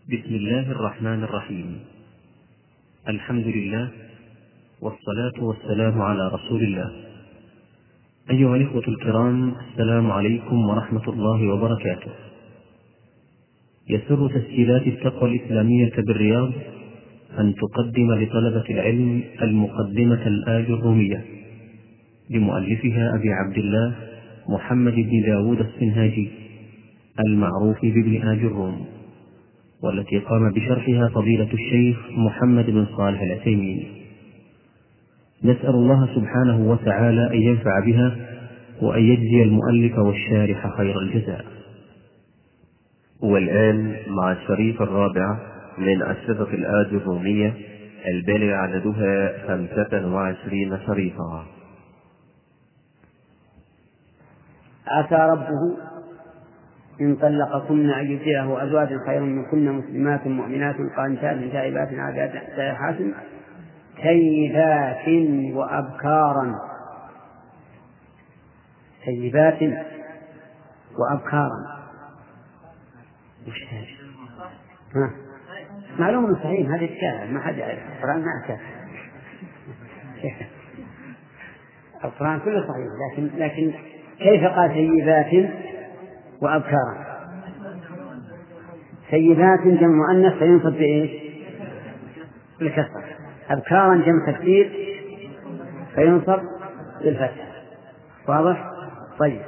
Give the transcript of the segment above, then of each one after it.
بسم الله الرحمن الرحيم. الحمد لله والصلاة والسلام على رسول الله. أيها الإخوة الكرام، السلام عليكم ورحمة الله وبركاته. يسر تسجيلات التقوى الإسلامية بالرياض أن تقدم لطلبة العلم المقدمة الآجرومية لمؤلفها أبي عبد الله محمد بن داود السنهاجي المعروف بابن آجروم، والتي قام بشرحها فضيلة الشيخ محمد بن صالح العثيمين. نسأل الله سبحانه وتعالى أن ينفع بها وأن يجزي المؤلف والشارح خير الجزاء. والآن مع الشريط الرابع من الصفة الآجرومية البالغ عددها 25 شريطا. عسى ربه إن طلقكن أن يبدله أزواجا خيرا منكن مسلمات مؤمنات قانتات تائبات عابدات سائحات ثيبات وأبكارا. ثيبات وأبكارا وش هذا؟ معلوم صحيح، هذه الكلام ما حد يعرف. القرآن ما أكاد القرآن كله صحيح، لكن كيف قال ثيبات وأبكارا؟ ثيبات جمع مؤنث فينصب بإيش؟ بالكسر. أبكارا جمع تكسير فينصب بالفتح. واضح؟ طيب،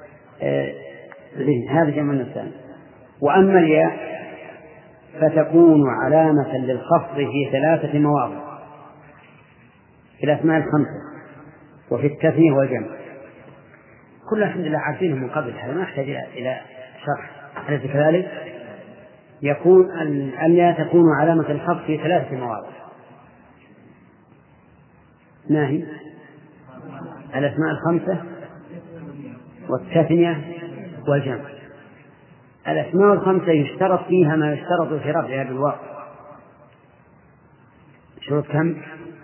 هذا جمع النسان. وأما الياء فتكون علامة للخفض في 3 مواضع: في الأسماء 5 وفي التثنية والجمع. كل الحمد لله عارفينه من قبل، هذا ما يحتاج إلى شرح. أليس كذلك؟ يكون الياء تكون علامة الخفض في 3 مواضع. ما هي؟ الأسماء 5 والتثنية والجمع. الأسماء 5 يشترط فيها ما يشترط في رفعها بالواو. شروط كم؟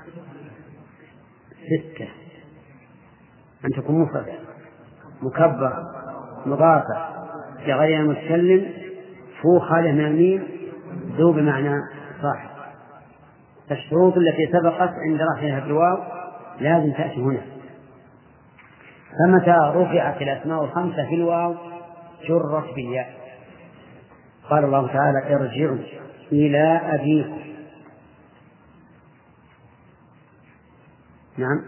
6: أن تكون مفردة مكبر مضافة لغير متكلم فوق خاله من الميم ذو بمعنى صاحب. الشروط التي سبقت عند رفعها بالواو لازم تأتي هنا. فمتى رفعت الأسماء 5 في الواو جرت بالياء. قال الله تعالى: ارجعوا إلى أبيكم. نعم،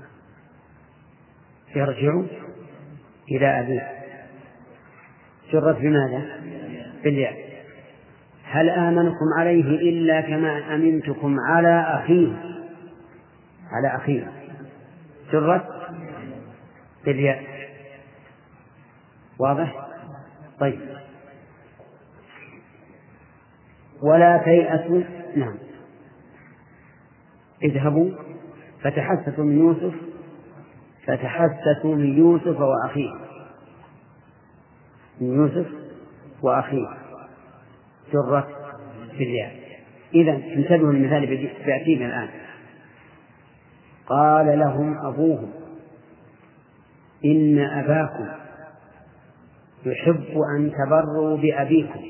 ارجعوا إلى أبيكم جرت بماذا؟ بالياء. هل آمنكم عليه إلا كما أمنتكم على أخيه جرت بالياء. واضح؟ طيب، ولا تيأسوا. نعم، اذهبوا فتحسسوا من يوسف وأخيه جرت بالياء. إذن انتبهوا للمثال بيأتينا الآن. قال لهم أبوهم إن أباكم يحب أن تبروا بأبيكم.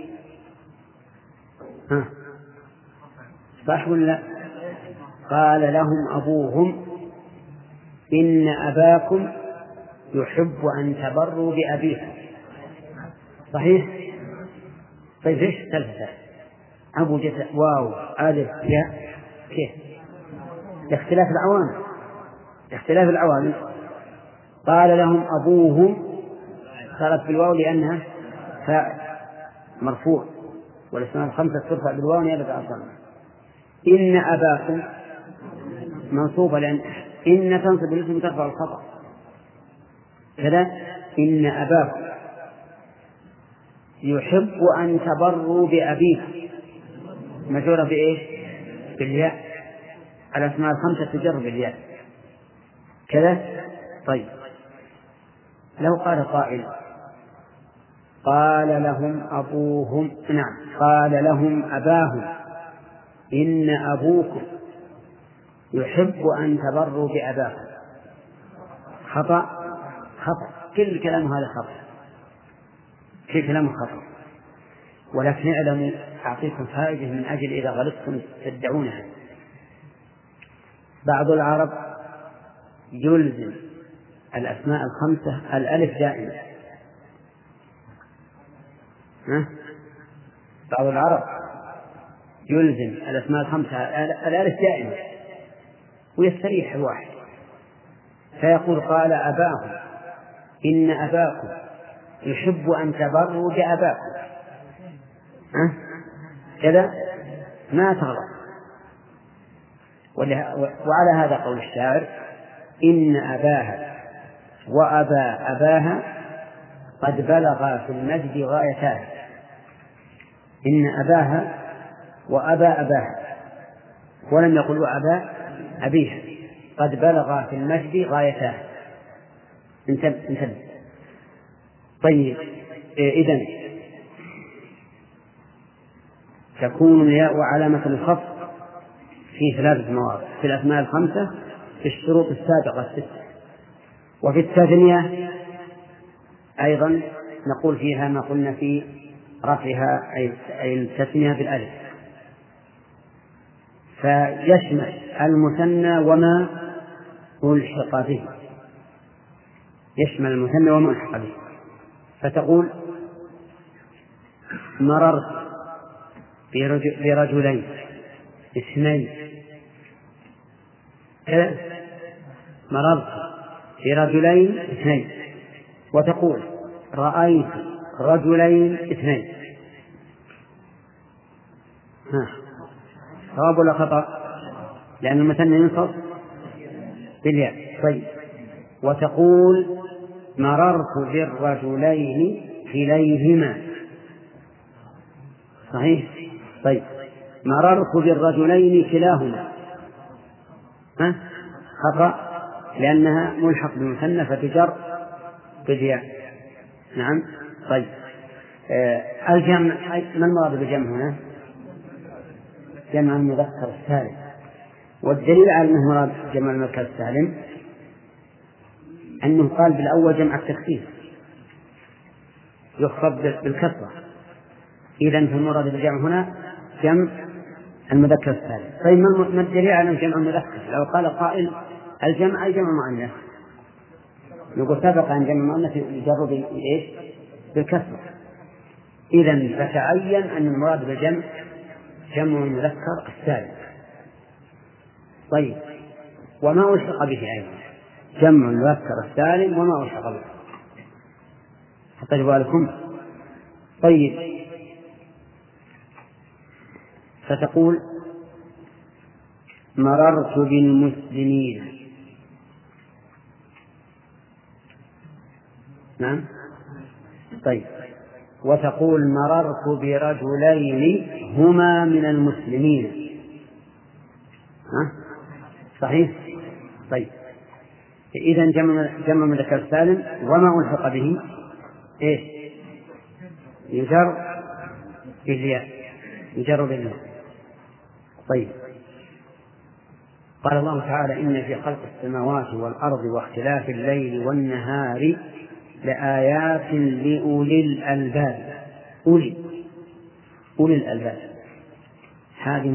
صح ولا لا؟ قال لهم أبوهم إن أباكم يحب أن تبروا بأبيكم. صحيح؟ طيب إيش ثلاثة؟ أبو جت واو ألف ياء كيف؟ لاختلاف العوامل. قال لهم أبوهم صارت بالواو لأنها فاعل مرفوع، والأسماء 5 ترفع بالواو نيابة عن الضمة. إن أباكم منصوبة لأن إن تنصب الاسم ترفع الخطأ كذا. إن أباكم يحب أن تبروا بأبيكم مجرورة بإيش؟ بالياء. الأسماء 5 تجر بالياء كذا. طيب، لو قال قائل قال لهم أبوهم، نعم، قال لهم أباهم إن أبوكم يحب أن تبروا بأباكم، خطأ. كل كلام هذا خطأ، ولكن اعلموا أعطيكم فائدة من أجل إذا غلطتم تدعونها. بعض العرب يلزم الأسماء الخمسة الألف دائما. بعض العرب يلزم الأسماء الخمسة الألف دائما ويستريح الواحد، فيقول قال أباهم إن أباكم يحب أن تبروا بأباكم، كذا ما تغلط. وعلى هذا قول الشاعر إن أباها وأبا أباها قد بلغا في المجد غايتها. إن أباها وأبا أباها، ولم يقل وأبا أبيها، قد بلغا في المجد غايتها. انتبه. طيب، إذن تكون الياء علامة الخفض في 3 مواضع في الأسماء الخمسة في الشروط السابقة الستة. وفي التثنية أيضا نقول فيها ما قلنا في رفعها أي التثنية بالألف، فيشمل المثنى وما ألحق به، يشمل المثنى وما ألحق به. فتقول مررت برجلين اثنين، مررت برجلين اثنين. وتقول رأيت رجلين اثنين. صواب ولا خطأ؟ لأن المثنى ينصب بالياء. طيب، وتقول مررت بالرجلين كليهما. صحيح؟ طيب، مررت بالرجلين كلاهما خطأ لأنها ملحق بالمثنى فتجر بالياء. نعم. طيب، الجمع، ما المراد بالجمع هنا؟ جمع المذكر السالم. والدليل على أنه مراد جمع المذكر السالم أنه قال بالأول جمع التكسير يخفض بالكسرة، إذن فالمراد بالجمع هنا جمع المذكر السالم. طيب، ما الدليل على أنه جمع المذكر؟ لو قال قائل الجمع أي جمع مؤنث، نقول سبق أن جمع المؤنث يجر بالكسرة، إذن فتعين أن المراد بالجمع جمع المذكر السالم. طيب، وما ألحق به أيضا جمع المذكر السالم وما ألحق به، حتى بالكم. طيب، فتقول مررت بالمسلمين. نعم. طيب، وتقول مررت برجلين هما من المسلمين. صحيح. طيب، إذن جمع مذكر سالم وما ألحق به يجر بالياء، يجر بالياء. طيب، قال الله تعالى إن في خلق السماوات والأرض واختلاف الليل والنهار لآيات لأولي الألباب. أولي الألباب هذه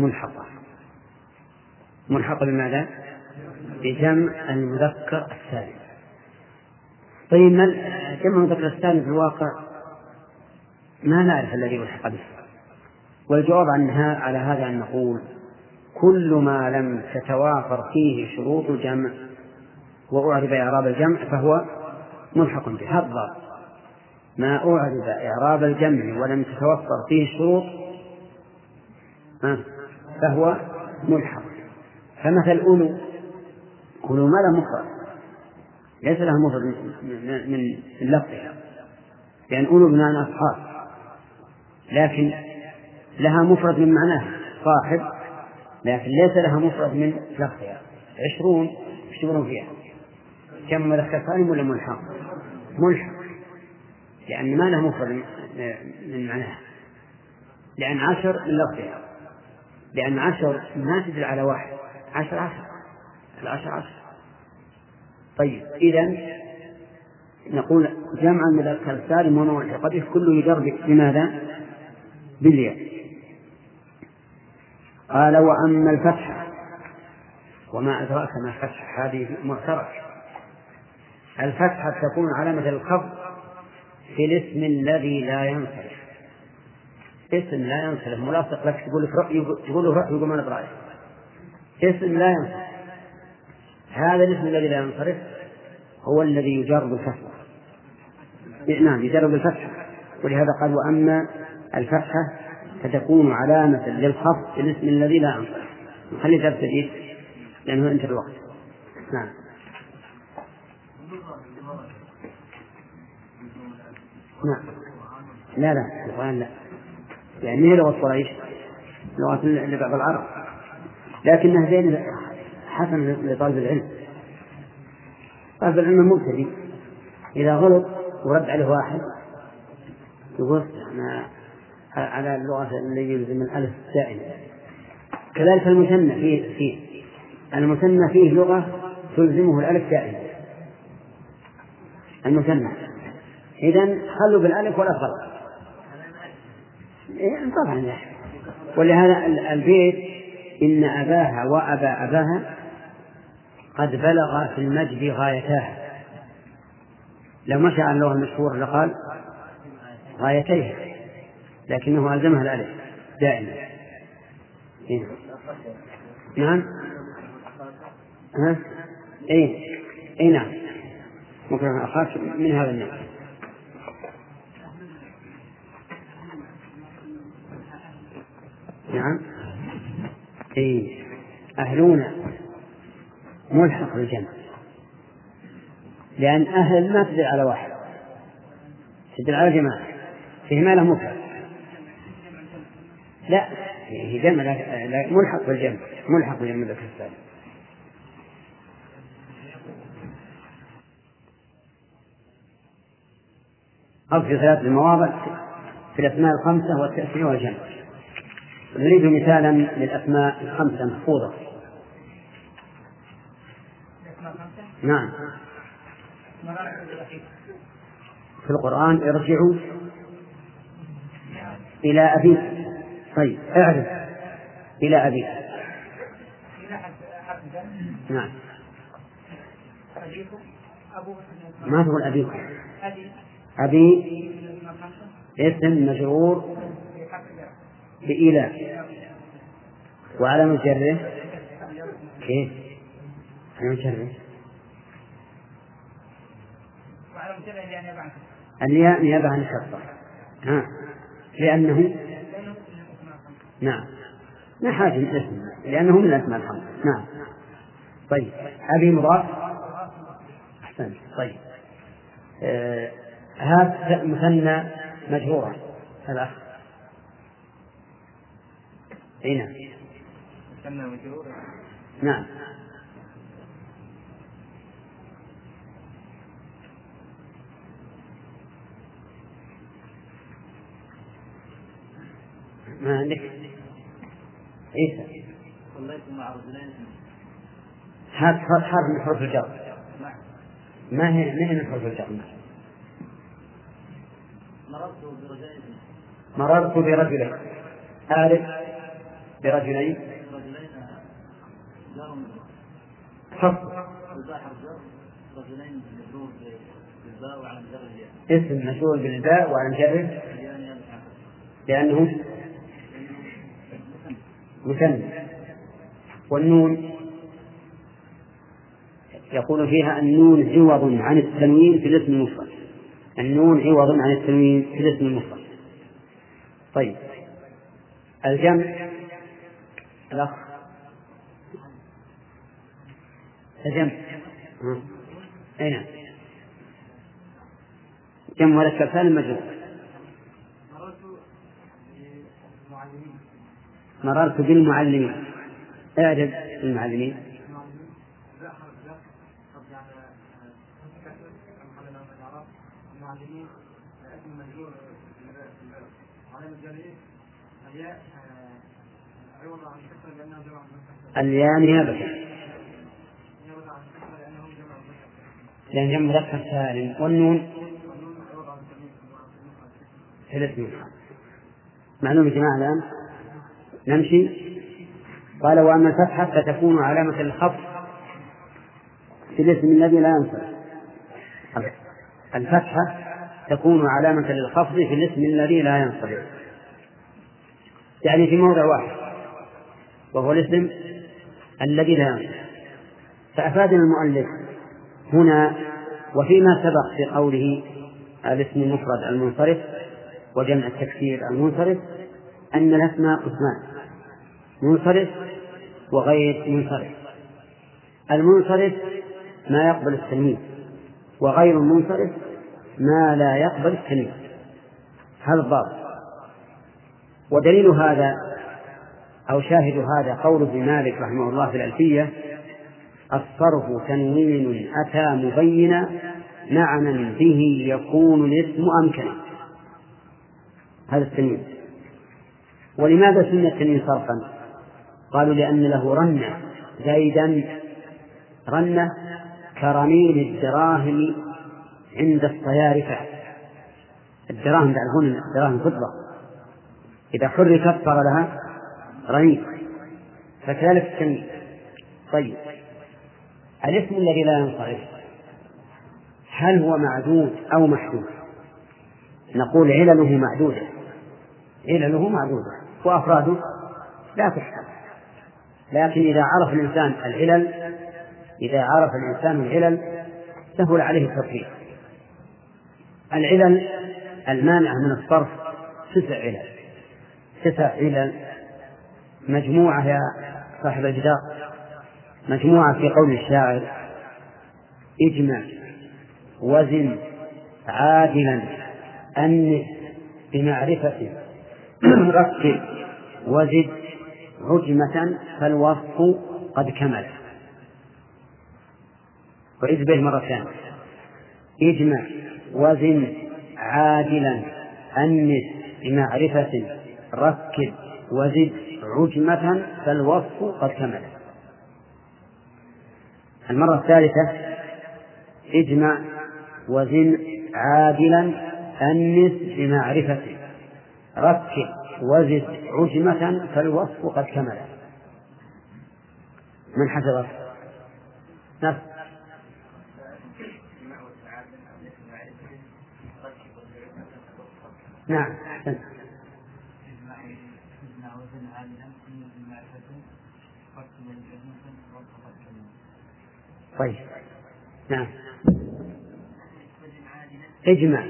ملحقة بماذا؟ بجمع المذكر السالم. طيب، جمع المذكر السالم في الواقع ما نعرف الذي ملحق به، والجواب عنها على هذا أن نقول كل ما لم تتوافر فيه شروط الجمع وأعرب إعراب الجمع فهو ملحق به. هذا ما أعرب إعراب الجمع ولم تتوفر فيه الشروط فهو ملحق. فمثل أولو ما له مفرد، ليس له مفرد من لفظها، لأن أولو بمعنى أصحاب، لكن لها مفرد من معناها صاحب، لكن ليس لها مفرد من لفظها. 20 يشتغلون فيها كم مذكر سالم ولا ملحق؟ ملحق، لأن ما له مفرد من معناها، لأن 10 من لفظها، لأن 10 ما تدل على واحد، 10 10. طيب، إذن نقول جمع المذكر السالم وما ألحق به كله يجر بماذا؟ بالياء. قال وأما الفتحة وما أدراك ما الفتحة هذه معترك. الفتحة تكون علامة الخفض في الاسم الذي لا ينصرف. اسم لا ينصرف ملاصق لك تقول له رأي يقول ما نبرأي. اسم لا ينصرف، هذا الاسم الذي لا ينصرف هو الذي يجر بالفتحة. نعم يجر بالفتحة. ولهذا قال وأما الفتحة فتكون علامة للخفض في الاسم الذي لا ينصرف. خلي درس جديد لأنه انتهى الوقت. نعم. نعم. لا القرآن لا، يعني هي لغة قريش، لغة لبعض العرب، لكنها زين حسن لطالب العلم. طالب العلم المبتدئ إذا غلط ورد عليه واحد يقول أنا على اللغة اللي يلزم الألف دائما. كذلك المثنى فيه المثنى فيه لغة تلزمه الألف دائما المثنى. إذن خلوا بالألف ولا غلط. طبعا. ولهذا البيت إن أباها وأبا أباها قد بلغ في المجد غايتها. لو مشى عن اللغة المشهورة لقال غايتيها، لكنه ألزمها الألف دائما. نعم. إيه نعم. ممكن أخاف من هذا النوع. نعم. أهلون ملحق بالجمع، لأن أهل ما تدل على واحد، تدل على جماعة، فيه ما له مفرد. لا هي جمع لا ملحق بالجمع، ملحق بالجمع ذكر الثاني. أو في 3 مواضع في الأسماء الخمسة والتأثير والجمع. نريد مثالا للأسماء الخمسة محفوظة. نعم. في القرآن ارجعوا إلى أبيك. طيب اعرف إلى أبيك. نعم. ما تقول أبيكم. أبي اسم مجرور بإلى وعلى جره كيف؟ على جره الياء نيابة عن الشرطة. لأنه نعم ما حاجة الاسم لأنه من الأسماء الخمسة. نعم. طيب أبي مضاف. أحسن. طيب هذا مثنى مجرورا الأخ. نعم. مثنى مجرورا. نعم. ما عندك عيسى. صليت مع رجلين. هذا حرف من حروف الجر. ما هي من حروف الجر. مررت برجلين. أعرف برجلين. حرف. اسم مشهور بالباء وعن جره لأنه مثنى. والنون يقول فيها النون عوض عن التنوين في الاسم المفرد. النون عوض عن التنوين في الاسم المفرد. طيب الجمع الأخ الجمع أين جمع مذكر سالم مجرور. مررت بالمعلمين. اعرف المعلمين. الياء نيابة لأن جمع مذكر سالم. والنون في الاسم. معلوم يا جماعة الآن نمشي قال وأما الفتحة فتكون علامة للخفض في الاسم الذي لا ينصرف. الفتحة تكون علامة للخفض في الاسم الذي لا ينصرف، يعني في موضع واحد وهو الاسم الذي لا ينصرف. فأفادنا المؤلف هنا وفيما سبق في قوله الاسم المفرد المنصرف وجمع التكسير المنصرف أن الأسماء قسمان: منصرف وغير منصرف. المنصرف ما يقبل التنوين، وغير المنصرف ما لا يقبل التنوين. هذا الضابط. ودليل هذا أو شاهد هذا قول ابن مالك رحمه الله في الألفية: الصرف تنوين أتى مبينا معنى به يكون الاسم أمكنا. هذا التنوين. ولماذا سمي التنوين صرفا؟ قالوا لأن له رنة زيدا، رنة كرنين الدراهم عند الصيارفة. الدراهم تعرفون الدراهم فضة، إذا حركت صار لها رنين، فكذلك التنوين. طيب، الاسم الذي لا ينصرف هل هو معدود أو محدود؟ نقول علله معدودة، علله معدودة وأفراده لا تحسب. لكن إذا عرف الإنسان العلل سهل عليه التفريق. العلل المانعة من الصرف 9 علل مجموعة يا صاحب الجدار، مجموعة في قول الشاعر: اجمع وزن عادلا أنس بمعرفة ركب وزد عجمة فالوصف قد كمل. وإذ به مرة ثانية: اجمع وزن عادلا أنس بمعرفة ركب وزد عجمة فالوصف قد كمل. المرة الثالثة: اجمع وزن عادلا أنس بمعرفة ركب وزد عجمة فالوصف قد كمل. من حفظه؟ نفس. نعم. طيب، نعم. اجمع.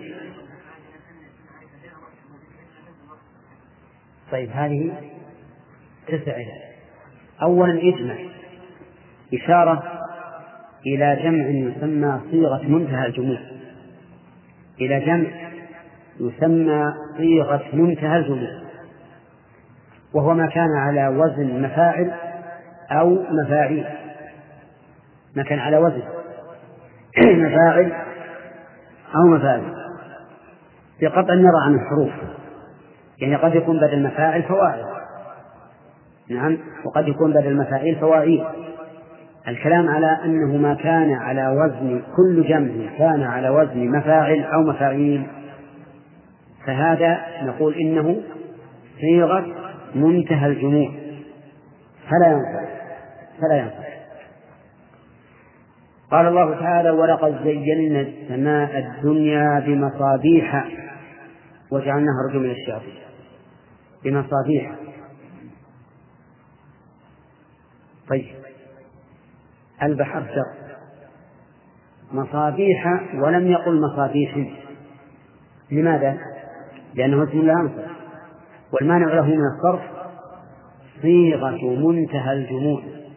طيب، هذه 9 علل. أولا اجمع إشارة إلى جمع يسمى صيغة منتهى الجموع، إلى جمع يسمى صيغة منتهى الجموع، وهو ما كان على وزن مفاعل أو مفاعيل. ما كان على وزن مفاعل أو مفاعيل، بقطع النظر عن الحروف. يعني قد يكون بدل مفاعل فواعل، نعم، وقد يكون بدل مفاعيل فواعيل. الكلام على أنه ما كان على وزن، كل جمع كان على وزن مفاعل أو مفاعيل، فهذا نقول إنه صيغة منتهى الجموع فلا ينفع. قال الله تعالى: ولقد زينا السماء الدنيا بمصابيح وجعلناها رجوما للشياطين. بمصابيح. طيب، البحر شر مصابيح ولم يقل مصابيح. لماذا؟ لأنه اسم لا ينصرف، والمانع له من الصرف صيغة منتهى الجموع.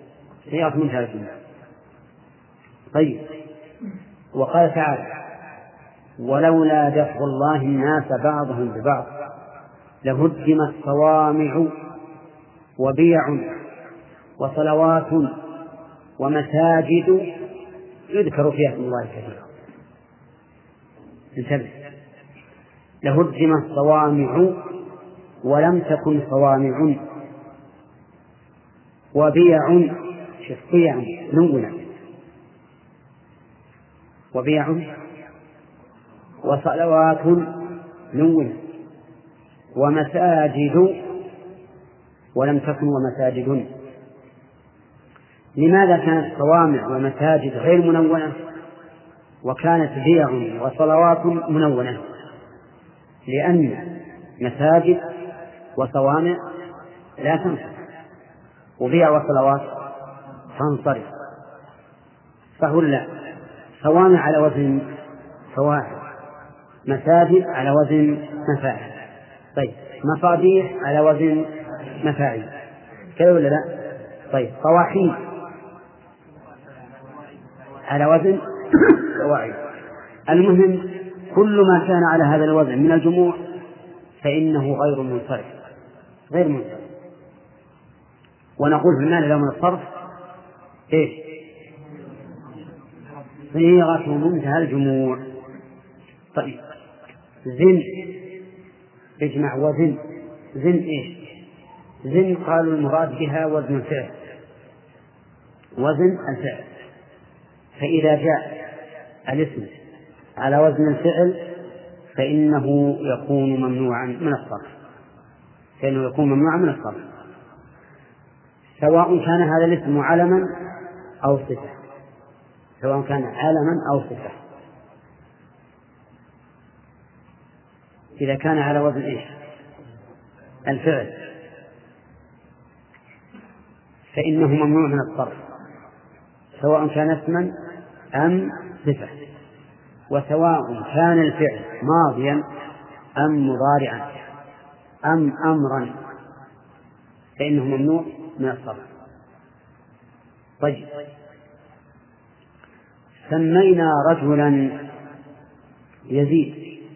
طيب، وقال تعالى: ولولا دفع الله الناس بعضهم ببعض لهدمت صوامع وبيع وصلوات ومساجد يذكر فيها اسم الله كثيرا. انتبه، لهدمت صوامع ولم تكن صوامع، وبيع شفيع نونا، وبيع وصلوات نونا، ومساجد ولم تكن ومساجد. لماذا كانت صوامع ومساجد غير منونة وكانت بيع وصلوات منونة؟ لأن مساجد وصوامع لا تنصرف، وبيع وصلوات تنصرف، فهلا صوامع على وزن فواحد، مساجد على وزن مفاعل، طيب مصابيح على وزن مفاعيل، كذا ولا لا؟ طيب صواحيد على وزن فواعل. المهم كل ما كان على هذا الوزن من الجموع فإنه غير منصرف، غير منصرف. ونقول في المعنى له من الصرف إيش؟ صيغة منتهى الجموع. طيب زن اجمع وزن، زن إيش؟ زن قالوا المراد بها وزن الفعل، وزن الفعل. فإذا جاء الاسم على وزن الفعل فإنه يكون ممنوعا من الصرف، فإنه يكون ممنوعا من الصرف، سواء كان هذا الاسم علما أو صفة، سواء كان علما أو صفة. إذا كان على وزن إيش؟ الفعل، فإنه ممنوع من الصرف، سواء كان اسما أم صفة، وسواء كان الفعل ماضيا أم مضارعا أم أمرا فإنه ممنوع من الصرف. طيب سمينا رجلا يزيد،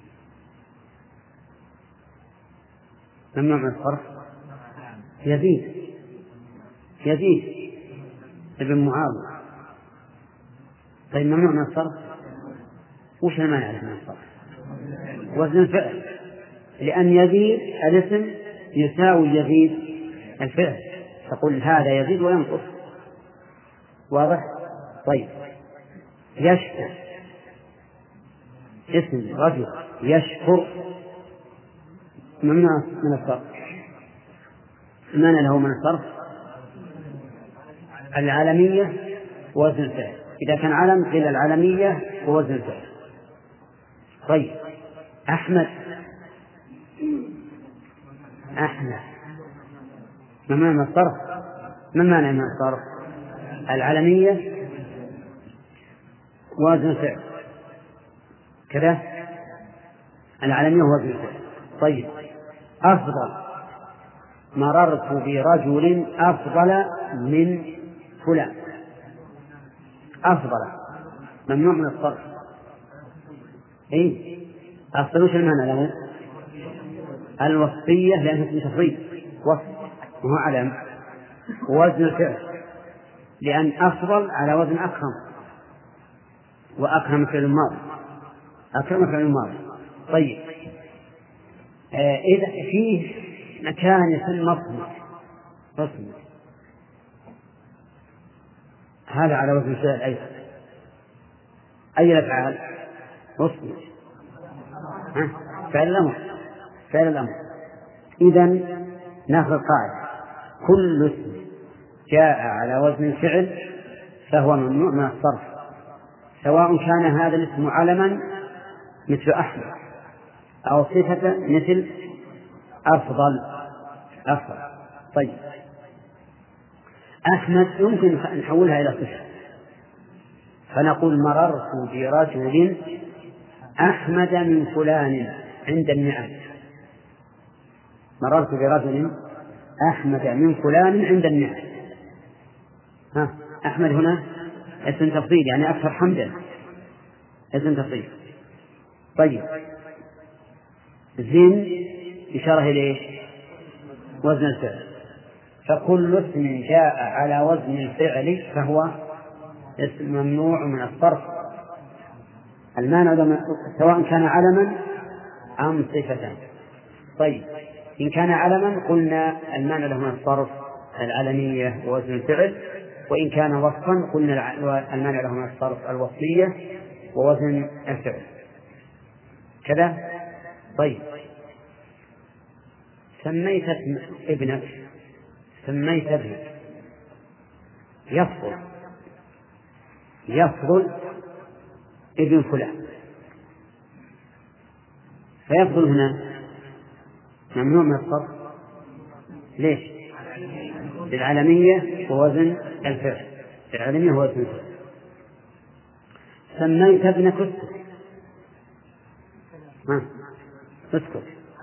ممنوع من الصرف؟ يزيد، يزيد ابن معاوية، طيب ممنوع من الصرف؟ وش المانع من الصرف؟ وزن الفعل، لأن يزيد الاسم يساوي يزيد الفعل، تقول هذا يزيد وينقص، واضح؟ طيب يشكر، اسم رجل يشكر ممنوع من الصرف، المانع له من الصرف العالمية ووزن الفعل، إذا كان علم قيل العالمية ووزن الفعل. طيب أحمد، أحمد ممنوع من الصرف، ما مانع من الصرف؟ العالمية ووزن الفعل، كذا العالمية ووزن الفعل. طيب أفضل، مررت برجل أفضل من فلان، أفضل ممنوع من الصرف. إيه أفضل وش المعنى له؟ الوصفية، لأنها اسم تفضيل وصف وهو علم، ووزن الفعل لأن أفضل على وزن أكرم، وأكرم فعل الماضي، أكرم فعل الماضي. طيب إذا فيه مكان يسمى مصمت، هذا على وزن الفعل أيضا، أي الأفعال؟ مصمت، فعل الأمر، فعل الأمر. إذن ناخذ قاعدة: كل اسم جاء على وزن الفعل فهو ممنوع من الصرف، سواء كان هذا الاسم علما مثل أحمد أو صفة مثل أفضل. طيب أحمد يمكن نحولها إلى صفة، فنقول مررت برجل أحمد من فلان عند النعم، مررت برجل أحمد من فلان عند النعم. أحمد هنا اسم تفضيل، يعني أكثر حمدا، اسم تفضيل. طيب زين إشارة إليه وزن الفعل، فكل اسم جاء على وزن الفعل فهو اسم ممنوع من الصرف، المانع سواء كان علما أم صفة. طيب إن كان علما قلنا المانع له من الصرف العلمية ووزن الفعل، وإن كان وصفا قلنا المانع له من الصرف الوصفية ووزن الفعل، كذا. طيب سميت ابنك يفضل ابن فلان، فيفضل هنا ممنوع من الصرف. ليش؟ للعلمية ووزن الفعل. العلمية هو وزن الفعل. سميت ابنك اسكت.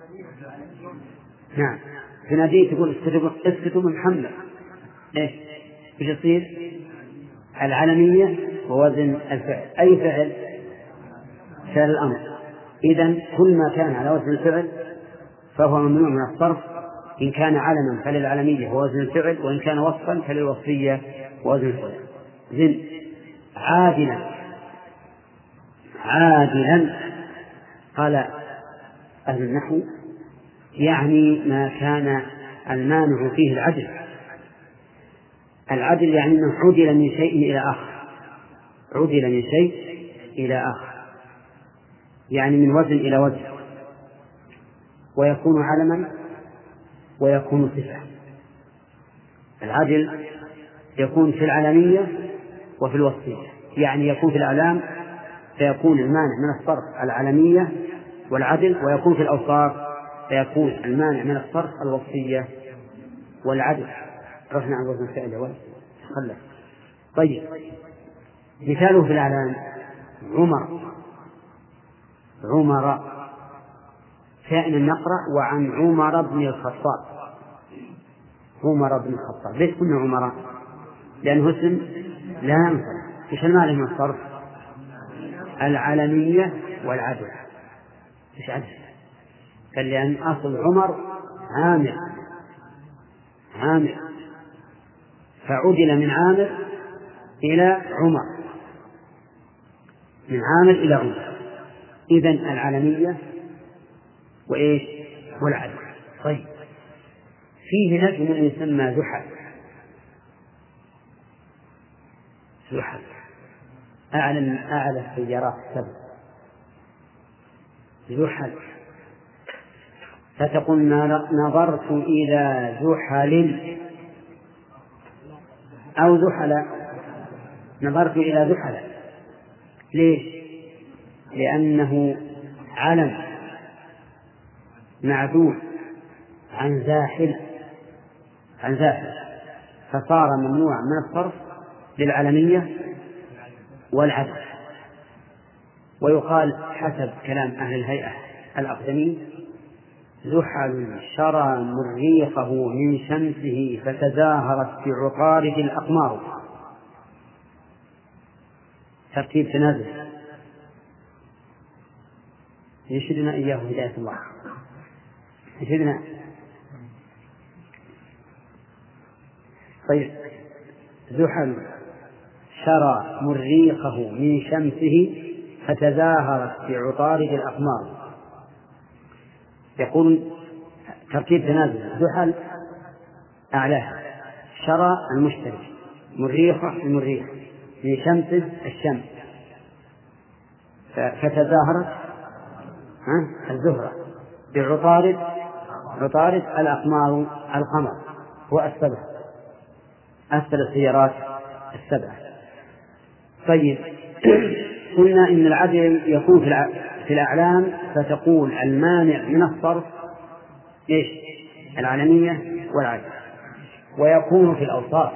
نعم، تناديه تقول اسكتوا من محمد. ايش يصير؟ العلمية ووزن الفعل. أي فعل؟ فعل الأمر. إذن كل ما كان على وزن الفعل فهو ممنوع من الصرف، إن كان علما فللعلمية ووزن الفعل، وإن كان وصفا فللوصفية ووزن الفعل. زين. عادلا قال أهل النحو يعني ما كان المانع فيه العدل. العدل يعني أنه عدل من شيء إلى آخر، يعني من وزن إلى وزن، ويكون علما ويكون صفة. العدل يكون في العلمية وفي الوصفية، يعني يكون في الأعلام فيكون المانع من الصرف العلمية والعدل، ويكون في الأوصاف فيكون المانع من الصرف الوصفية والعدل. رحنا عن وزن الفعل خلف. طيب، مثاله في الأعلام عمر شأن نقرأ وعن عمر بن الخطاب. ليش كنا عمر؟ لأنه اسم لا ينصرف. إيش المعنى من الصرف؟ العلمية والعدل. إيش عدل؟ قال لأن أصل عمر عامر، فعدل من عامر إلى عمر، إذن العلمية وإيش؟ والعدل. طيب، فيه نجم يسمى زحل، أعلى السيارات السبع. زحل، فتقول نظرت إلى زحل أو زحل. نظرت إلى زحل. ليش؟ لأنه علم معدول عن زاحل، فصار ممنوعا من الصرف للعلمية والعدل. ويقال حسب كلام أهل الهيئة الأقدمين: زحل شرى مريخه من شمسه فتزاهرت بعطارد الأقمار. ترتيب تنازل يشهدنا إياه هداية الله. يشهدنا. طيب، زحل شرى مريخه من شمسه فتزاهرت بعطارد الأقمار. يقول ترتيب تنازل: زحل أعلاه، شرى المشتري، مريخه المريخ، من شمسه الشمس، فتزاهرت الزهرة بعطارد الأقمار. القمر هو أسفل السيارات السبعة. طيب، قلنا إن العدل يكون في الأعلام، فتقول المانع من الصرف إيش؟ العلمية والعدل. ويكون في الأوصاف،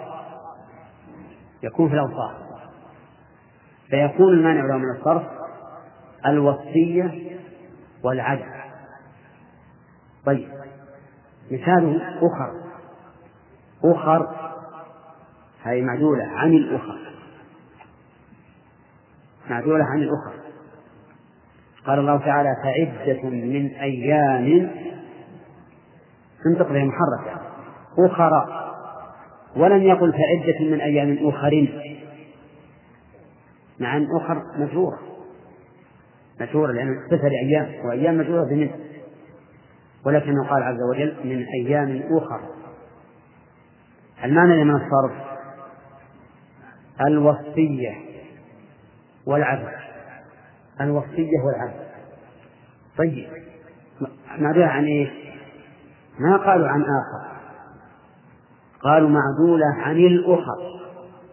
فيكون المانع له من الصرف الوصفية والعدل. طيب، مثاله أخر هذه معدولة عن الأخر. قال الله تعالى: فعدة من أيام، تنطق بها محركة، أخرى، ولم يقل فعدة من أيام أخرين، مع أن أخر مجرورة لأن تسر أيام، وأيام مجرورة بمن، ولكنه قال عز وجل: من أيام أخر. المعنى من الصرف الوصفية والعدل. طيب، معدولة عن إيه؟ ما قالوا عن آخر، قالوا معدولة عن الأخر.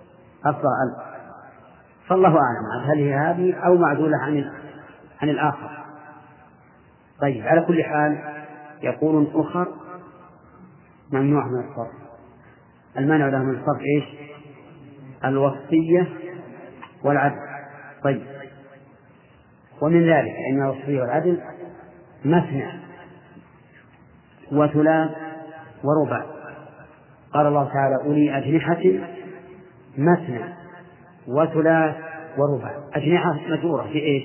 أصلها ألف، فالله أعلم هل هي هذه أو معدولة عن الآخر. طيب، على كل حال يقول أخر ممنوع من الصرف. المانع له من الصرف إيش؟ الوصية والعدل. طيب، ومن ذلك أن الوصية والعدل مثنى وثلاث ورباع. قال الله تعالى أولي أجنحة مثنى وثلاث ورباع. أجنحة مجرورة في إيش؟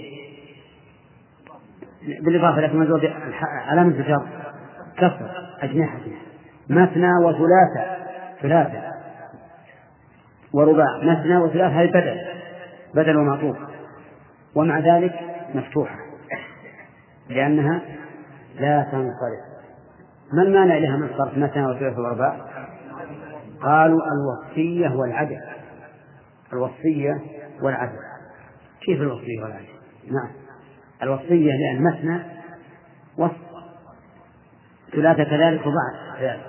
بالإضافة لكن مجرور علامة الجر كسر. أجنحة مثنى وثلاثة، ثلاثة ورباع. مثنى وثلاثة هذه بدل ومعطوف، ومع ذلك مفتوحة لأنها لا تنصرف. ما المانع لها من صرف مثنى وثلاثة ورباع؟ قالوا الوصية والعدل. الوصية والعدل. كيف الوصية والعدل؟ نعم، الوصية لأن مثنى وصف، ثلاثة كذلك وبعد ذلك.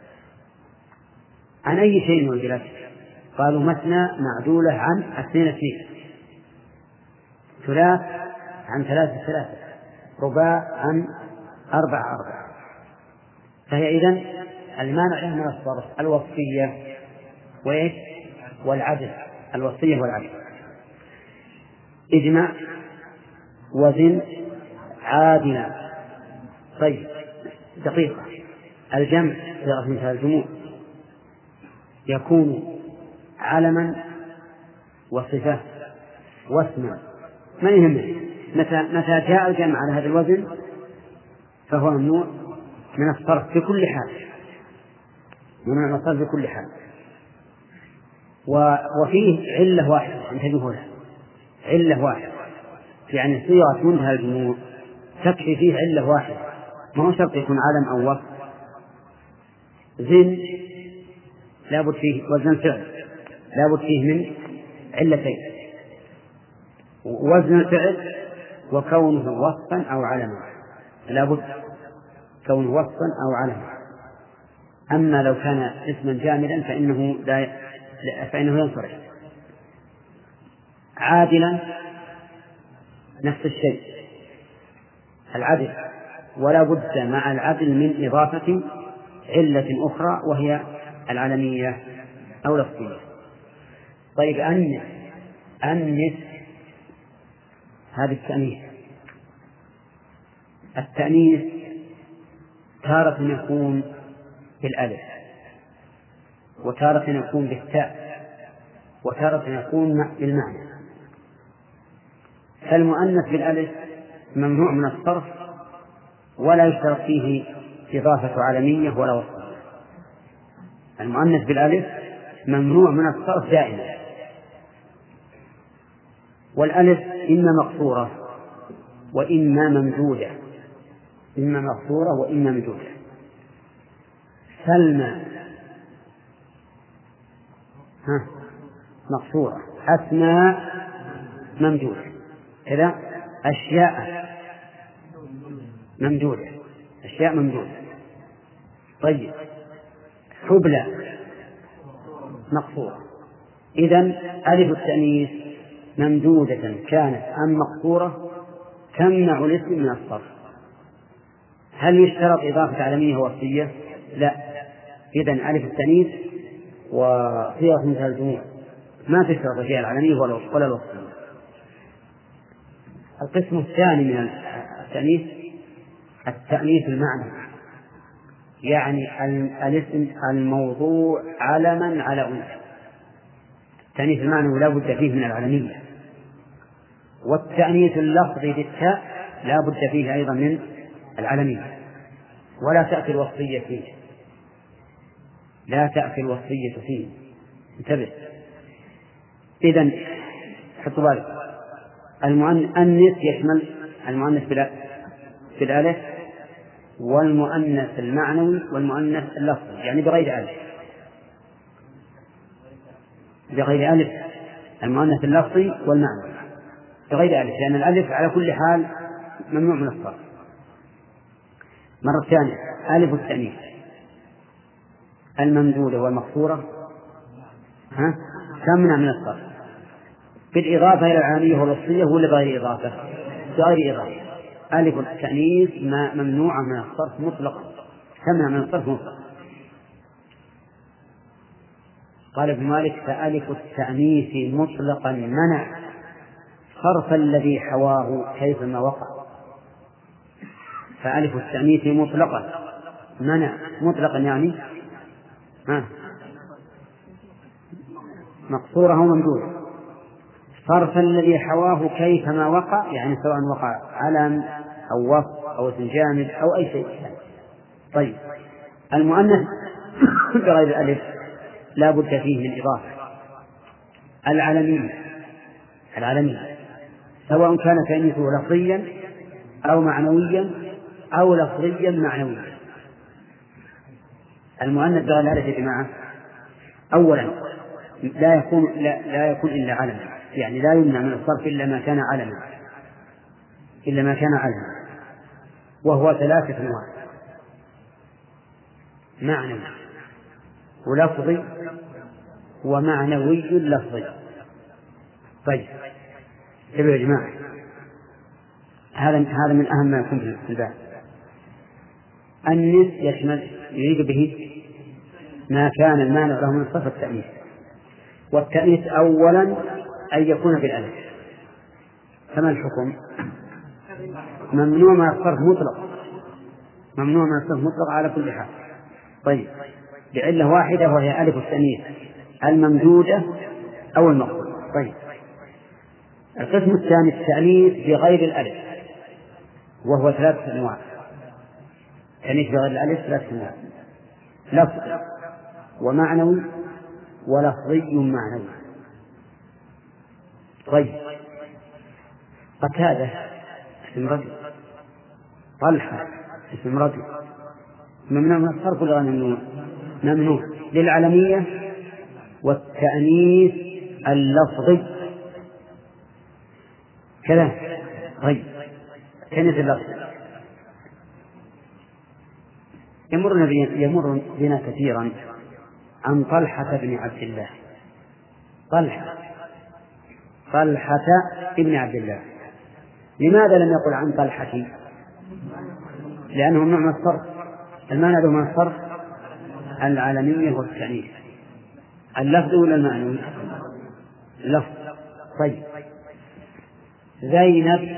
عن أي شيء نزلت؟ قالوا مثنى معدولة عن 2 2، ثلاث عن 3 3، رباع عن 4 4. فهي إذن المانع له من الصرف الوصية وإيش؟ والعدل. الوصية والعدل. اجمع وزن عادلا. طيب، دقيقة. الجمع صيغة مثل الجموع يكون علما وصفة واسما، ما يهمه. متى جاء الجمع على هذا الوزن فهو ممنوع من الصرف في كل حال، ممنوع من الصرف في كل حال. وفيه علة واحدة، انتبهوا لها، علة واحدة، يعني صيغة منتهى الجموع تكفي فيه علة واحدة، ما هو شرط يكون علم أو وصف. زن لابد فيه وزن فعل، لابد فيه من علتين: وزن الفعل وكونه وصفا أو علما، لابد كونه وصفا أو علما. أما لو كان اسما جامدا فإنه ينصرف. عادلا نفس الشيء، العدل، ولا بد مع العدل من إضافة علة أخرى وهي العلمية أو لفظية. طيب، أنس هذا التأنيث تارة يكون بالألف، وتارة يكون بالتاء، وتارة يكون بالمعنى. فالمؤنث بالألف ممنوع من الصرف ولا يشترط فيه إضافة علمية ولا وصف. المؤنث بالألف ممنوع من الصرف دائما، والألف إما مقصورة وإما ممدودة، إما مقصورة وإما ممدودة. سلمى مقصورة، أسماء ممدودة، كذا أشياء ممدودة، أشياء ممدودة. طيب، حبلى مقصورة. إذن ألف التأنيث ممدودة كانت أم مقصورة تمنع الاسم من الصرف. هل يشترط إضافة علمية وصفية؟ لا. إذن ألف التأنيث وصيغة منتهى الجموع ما تشترط فيها العلمية ولا الوصفية. القسم الثاني من التأنيث التأنيث المعنى، يعني الاسم الموضوع علما على أنثى. التأنيث المعنى لا بد فيه من العلمية، والتأنيث اللفظي بالتاء لا بد فيه أيضا من العلمية، ولا تأتي الوصفية فيه، لا تأتي الوصفية فيه. انتبه. إذن حطوا بالك، المؤنث يشمل المؤنث بالألف والمؤنث المعنوي والمؤنث اللفظي، يعني بغير ألف، بغير ألف المؤنث اللفظي والمعنوي بغير ألف، لأن الألف على كل حال ممنوع من الصرف. مرة ثانية، ألف التأنيث الممدودة والمقصورة تمنع من الصرف بالإضافة إلى العالمية والوصفية ولا بغير إضافة؟ بغير إضافة. ألف التأنيث ممنوعة من الصرف مطلقا، تمنع من الصرف مطلقا. قال ابن مالك فألف التأنيث مطلقا منع صرف الذي حواه كيفما وقع. فألف التأنيث مطلقا منع، مطلقا يعني مقصورة أو ممدودة، صرف الذي حواه كيفما وقع، يعني سواء وقع علم أو وصف أو اسم جامد أو أي شيء. طيب المؤنث بغير الألف لا بد فيه من إضافة. العالمية سواء كان تأنيثه لفظيا أو معنويا أو لفظيا معنويا. المؤنث بغير الألف يا جماعة أولا لا يكون إلا علما، يعني لا يمنع من الصرف إلا ما كان علما، وهو 3 أنواع: معنوي ولفظي ومعنوي لفظي. طيب يا جماعة هذا من أهم ما يكون في الباب. النس يريد به ما كان المانع له من صرف التأنيث، والتأنيث أولا أن يكون بالألف. فما الحكم؟ ممنوع من الصرف مطلق على كل حال. طيب لعلة واحدة وهي ألف التأنيث الممدودة أو المقصودة. طيب القسم الثاني التأنيث بغير الألف، وهو 3 أنواع. التأنيث بغير الألف 3 أنواع: لفظ ومعنوي ولفظي معنوي. طيب قتادة اسم رجل، طلحة اسم رجل، ممنوع من الصرف ولا ممنوع؟ ممنوع للعلمية والتأنيث اللفظي كذا. طيب التأنيث اللفظي يمر بنا كثيرا عن طلحة بن عبد الله. طلحة ابن عبد الله، لماذا لم يقل عن طلحة؟ لأنه ممنوع من الصرف. المانع له من الصرف العالمية والتأنيث، اللفظ ولا المعنوي؟ اللفظ. طيب زينب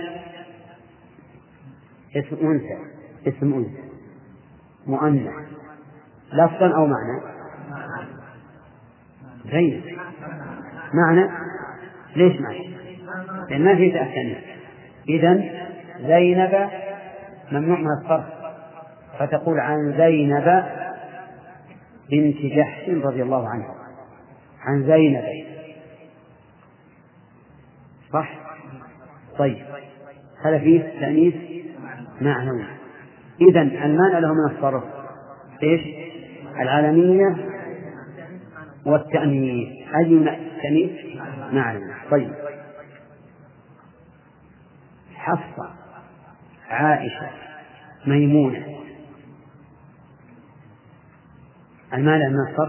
اسم أنثى مؤنث، لفظا أو معنى؟ زينب معنى. ليش معنى؟ لأن ما في تأكيد. إذن زينب ممنوع من الصرف، فتقول عن زينب بنت جحش رضي الله عنها، عن زينب، صح؟ طيب هذا فيه تأنيث معنوي. إذن المانع له من الصرف إيش؟ العالمية والتأنيث. أي تأنيث معنوي. طيب حفصة، عائشة، ميمونة، المانع من الصرف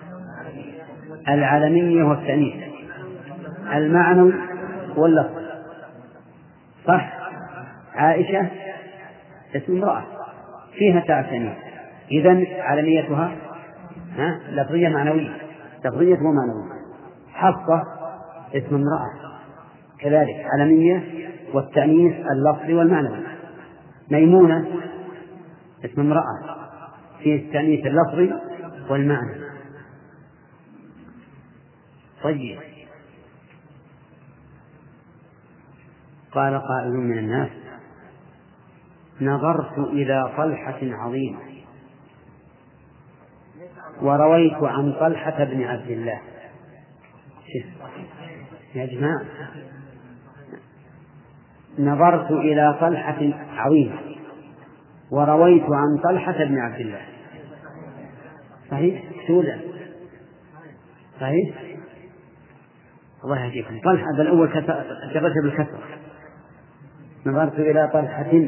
العالمية والتأنيث المعنوي واللفظ، صح؟ عائشة اسم امرأة فيها تاء تأنيث، إذن عالميتها لفظية معنوية، لفظية ومعنوية. حفصة اسم امرأة كذلك عالمية والتأنيث اللفظي والمعنوي. ميمونة اسم امرأة فيه التأنيث اللفظي والمعنى. طيب قال قائل من الناس: نظرت إلى طلحة عظيمة ورويت عن طلحة بن عبد الله. يا جماعة نظرت إلى طلحة عظيمة ورويت عن طلحة بن عبد الله، صحيح؟ سولا صحيح؟ الله يهديكم. طلحة بالأول جرت بالكسر، نظرت إلى طلحة،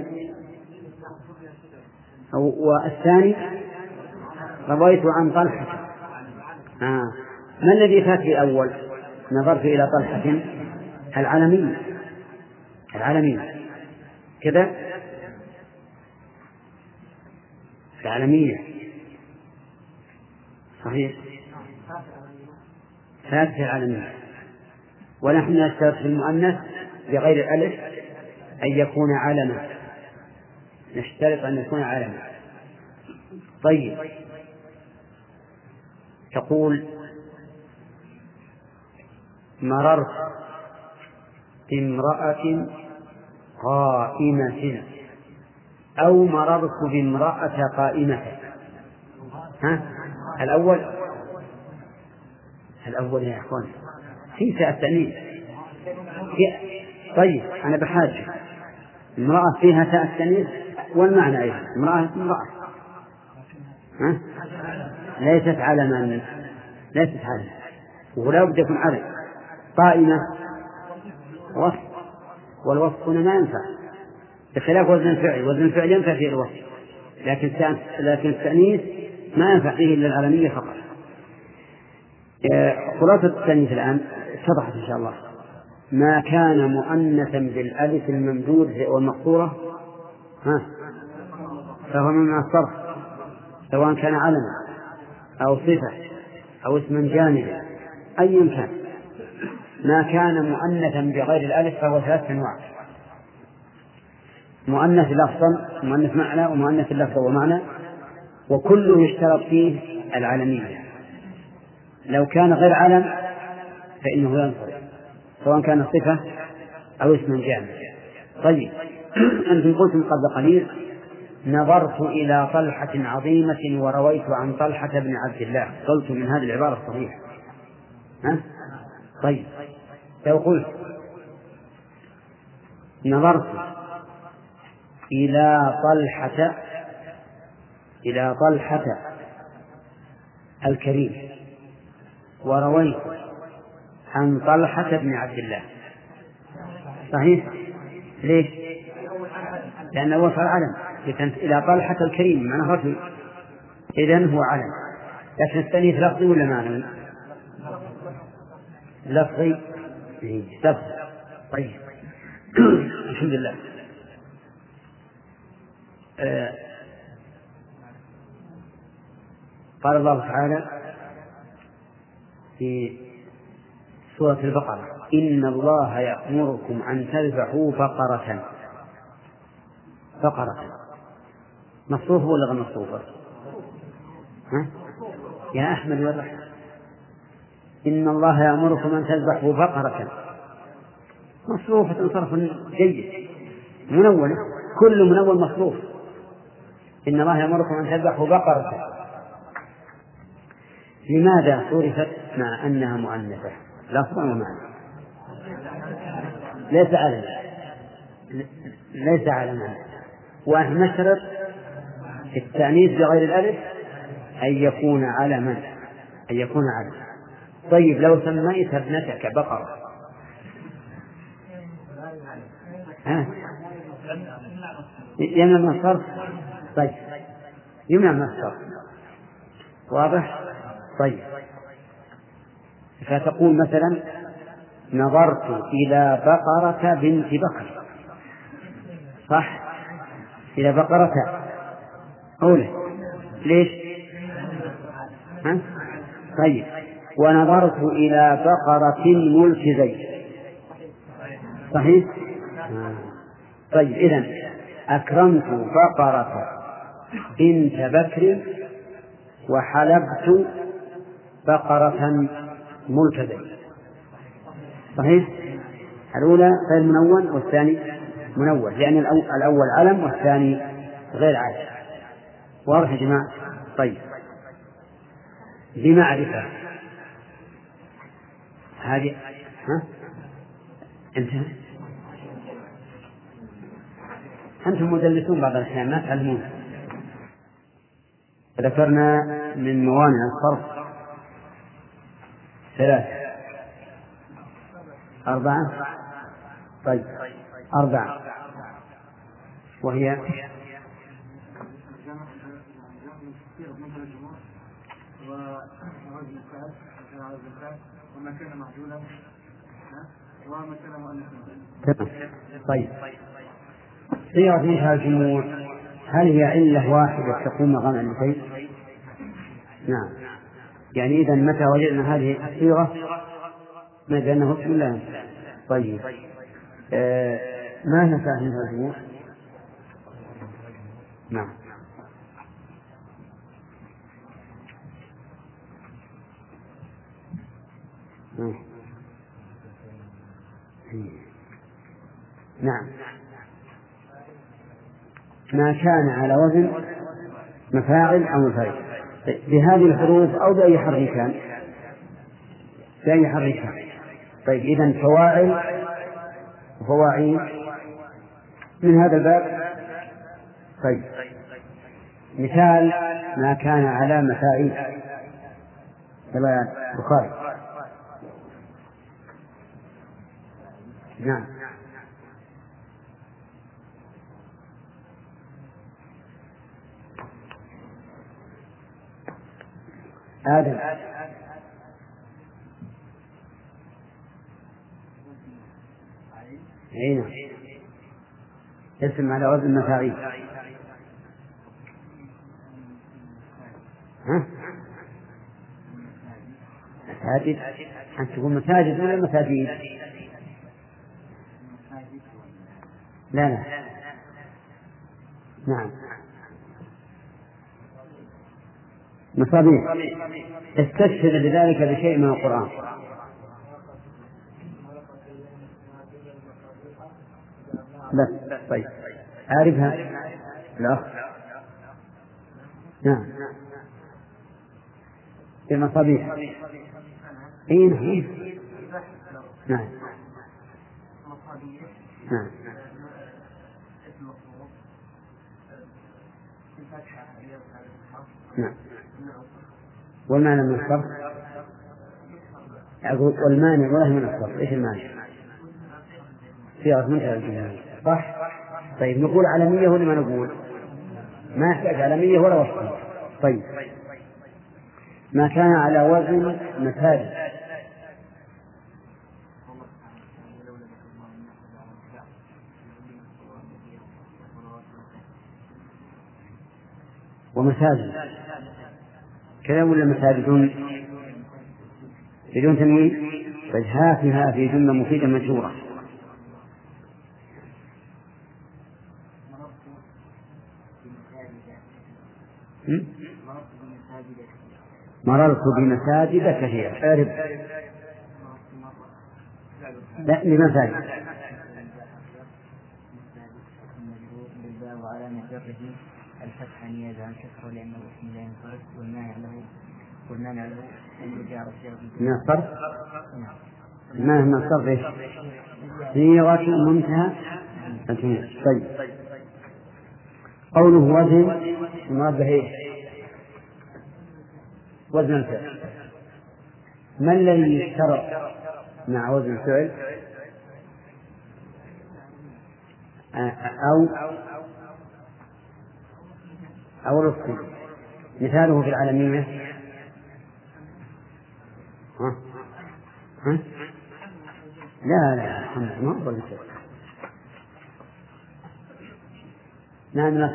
والثاني رويت عن طلحة. ما الذي فات في الأول؟ نظرت إلى طلحة العالمية كذا، العالمية صحيح، ثابت العالمية. ونحن نشترط في المؤنث بغير الألف أن يكون علما، نشترط أن يكون علما. طيب، تقول مررت بامرأة قائمة أو مررت بامرأة قائمة. الأول يا أخوان في التأنيث. طيب أنا بحاجة امرأة فيها تاء التأنيث والمعنى أيضا امرأة ليست علما، ولا بد يكون علم. قائمة وصف، والوصف هنا ما ينفع بخلاف وزن الفعل. وزن الفعل ينفع فيه الوصف، لكن التأنيث ما ينفع فيه إلا العالمية فقط. خلاصة التأنيث الآن اتضحت إن شاء الله. ما كان مؤنثا بالألف الممدود والمقصورة فهو من الصرف، سواء كان علما أو صفة أو اسما جامدا أي كان. ما كان مؤنثا بغير الألف فهو 3 أنواع: مؤنث لفظا، مؤنث معنى، ومؤنث لفظا ومعنى، وكله يشترط فيه العالمية. لو كان غير علم فإنه ينصرف، سواء كان صفة أو اسم جامد. طيب، أنتم قلتم قبل قليل نظرت إلى طلحة عظيمة ورويت عن طلحة بن عبد الله، قلت من هذه العبارة الصحيحة. طيب، لو قلت نظرت إلى طلحة الكريم ورويت عن طلحة بن عبد الله، صحيح؟ ليش؟ لأنه هو علم، إلى طلحة الكريم معنى رجل، إذن هو علم. لكن التأنيث لفظي ولا معنوي؟ لفظي. طيب الحمد لله. قال الله تعالى في سورة البقرة: إن الله يأمركم أن تذبحوا بقرة. مصروف ولا غير مصروفة؟ يا أحمد والله، إن الله يأمركم أن تذبحوا بقرة، مصروفة صرف جيد، منونة، كل منون مصروف. إن الله يأمركم أن تذبحوا بقرة. لماذا صرفت مع أنها مؤنثة لفظا ومعنى؟ ليس علما. ونحن نشترط التأنيث بغير الألف أن يكون علما. طيب، لو سميت ابنتك بقرة يمنع من الصرف؟ طيب، يمنع من الصرف، واضح؟ طيب، فتقول مثلا نظرت إلى بقرة بنت بكر، صح؟ إلى بقرة أولى، ليش؟ طيب، ونظرت إلى بقرة ملك زيد، صحيح؟ طيب، إذن أكرمت بقرة بنت بكر وحلبت بقرة ملك زيد، صحيح؟ الأولى غير منون والثاني منون، لأن الأول علم والثاني غير علم. واضح يا جماعة؟ طيب، بمعرفة هذه أنتم مدلسون بعض الأحيان ما تعلمون. ذكرنا من موانع الصرف 3 4. طيب، 4 وهي وما كان معجولا وما كان تمام. طيب، صيغة منتهى الجموع هل هي علة واحدة تقوم مقام علتين؟ نعم. يعني إذا متى وجدنا هذه الصيغة نجد أنه اسم الله. طيب، ما نفع منتهى الجموع؟ نعم. نعم، ما كان على وزن مفاعل أو مفاعل بهذه الحروف أو بأي حرف كان، بأي حرف كان. طيب، إذن فواعل وفواعيل من هذا الباب. طيب، مثال ما كان على مفاعيل كما البخاري. نعم. آدم. عينا اسم على وزن مفاعيل. ها؟ مساجد، أن تقول مساجد ولا مساجد؟ لا. نعم، مصابيح. استشهد بذلك بشيء من القرآن. لا. طيب، أعرفها. لا. نعم، المصابيح. نعم. نعم. نعم. والمانع من الصرف. أقول والمانع ولا من الصرف. إيش المانع؟ صيغة منتهى الجموع. صح. طيب، نقول علمية ولا ما نقول؟ ما يحتاج علمية ولا وصف. طيب، ما كان على وزن مساجد. ومساجد كلام ولا مساجد بدون تنوين؟ فجهاتها في جملة مفيدة مشهورة. مررت بمساجد كثيرة. أعرف. لا، لمساجد. الفتح نيابة عن كسره لأنه اسم لا ينصرف والمانع له أن يجعل من الصرف. ما من الصرف إيش؟ صيغة منتهى الجموع. طيب، قوله وزن المراد به إيش؟ وزن الفعل. ما الذي يشترط مع وزن الفعل؟ أو الرفق. مثاله في العالمية. ها؟ لا محمد ما أقول لك. نعم،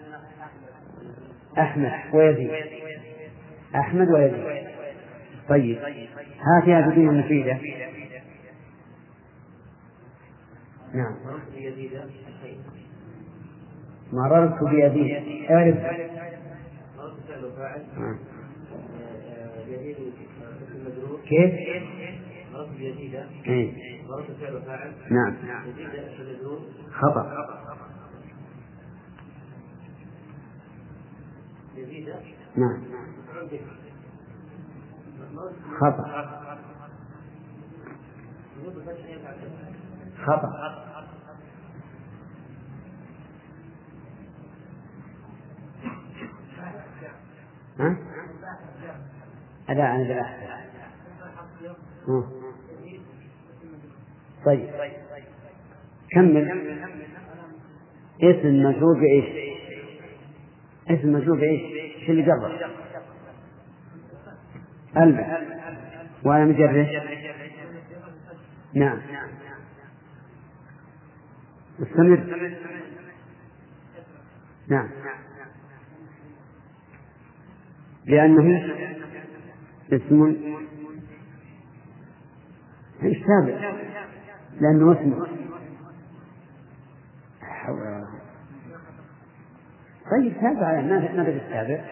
أحمد ويزيد. أحمد ويزيد. طيب، هاتها بدون مفيدة. نعم. مررت بيزيد. أعرف. كيف؟ نعم. خطأ. نعم، خطأ. ها؟ لا، أنا بالأحسن. طيب، كمل. اسم مجرور بإيش؟ اسم مجرور بإيش؟ شو اللي جرب؟ ألبس. وعلى جره نعم استمر نعم لأنه اسم تابع لأنه اسم. طيب تابع ما تقدر تتابع.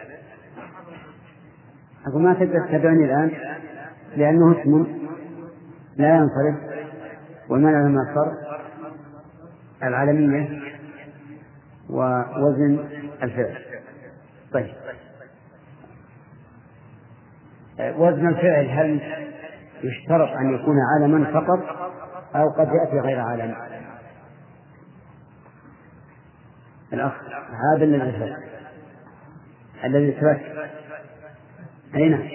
أقول ما تقدر تتابعني الآن لأنه اسم لا ينصرف والمنع من الصرف العالمية ووزن الفعل. طيب وزن الفعل هل يشترط أن يكون علما فقط أو قد يأتي غير علم؟ الأخ هذا الذي ثبت أين؟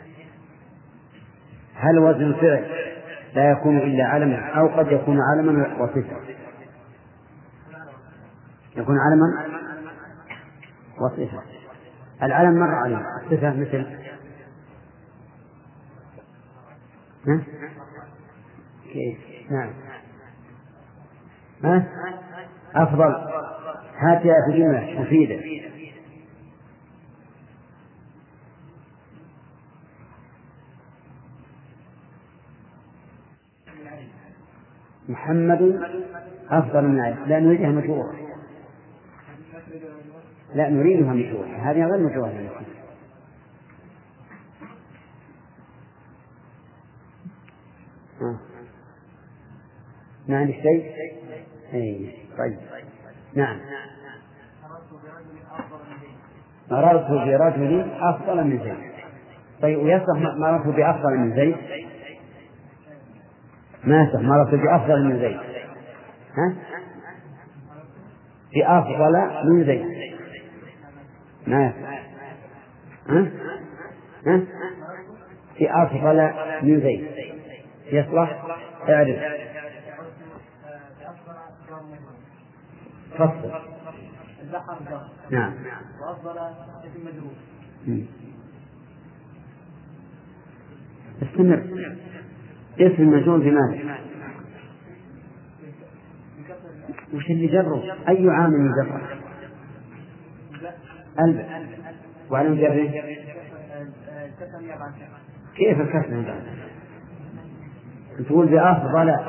هل وزن الفعل لا يكون إلا علما أو قد يكون علما وصفة؟ يكون علما وصفة. العلم مر علم، الصفة مثل كيف؟ نعم أفضل. هاتها في جملة مفيدة. محمد أفضل من علي. لا نريدها مجروحة، لا نريدها مجروحة، هذه غير مجروحة. ما عندك شيء؟ طيب نعم. مررت برجل أفضل من زيد. طيب ويصح مررت بأفضل من زيد؟ ما يصح مررت بأفضل من زيد. بأفضل من زيد ما يصح. بأفضل من زيد يصلح. اعرف فصل. نعم وأفضل اسم مجرور. استمر. اسم المجرور بماذا؟ وش اللي جره؟ أي عامل جره؟ ألف. وعلى جره كيف الكسر؟ تقول بأفضل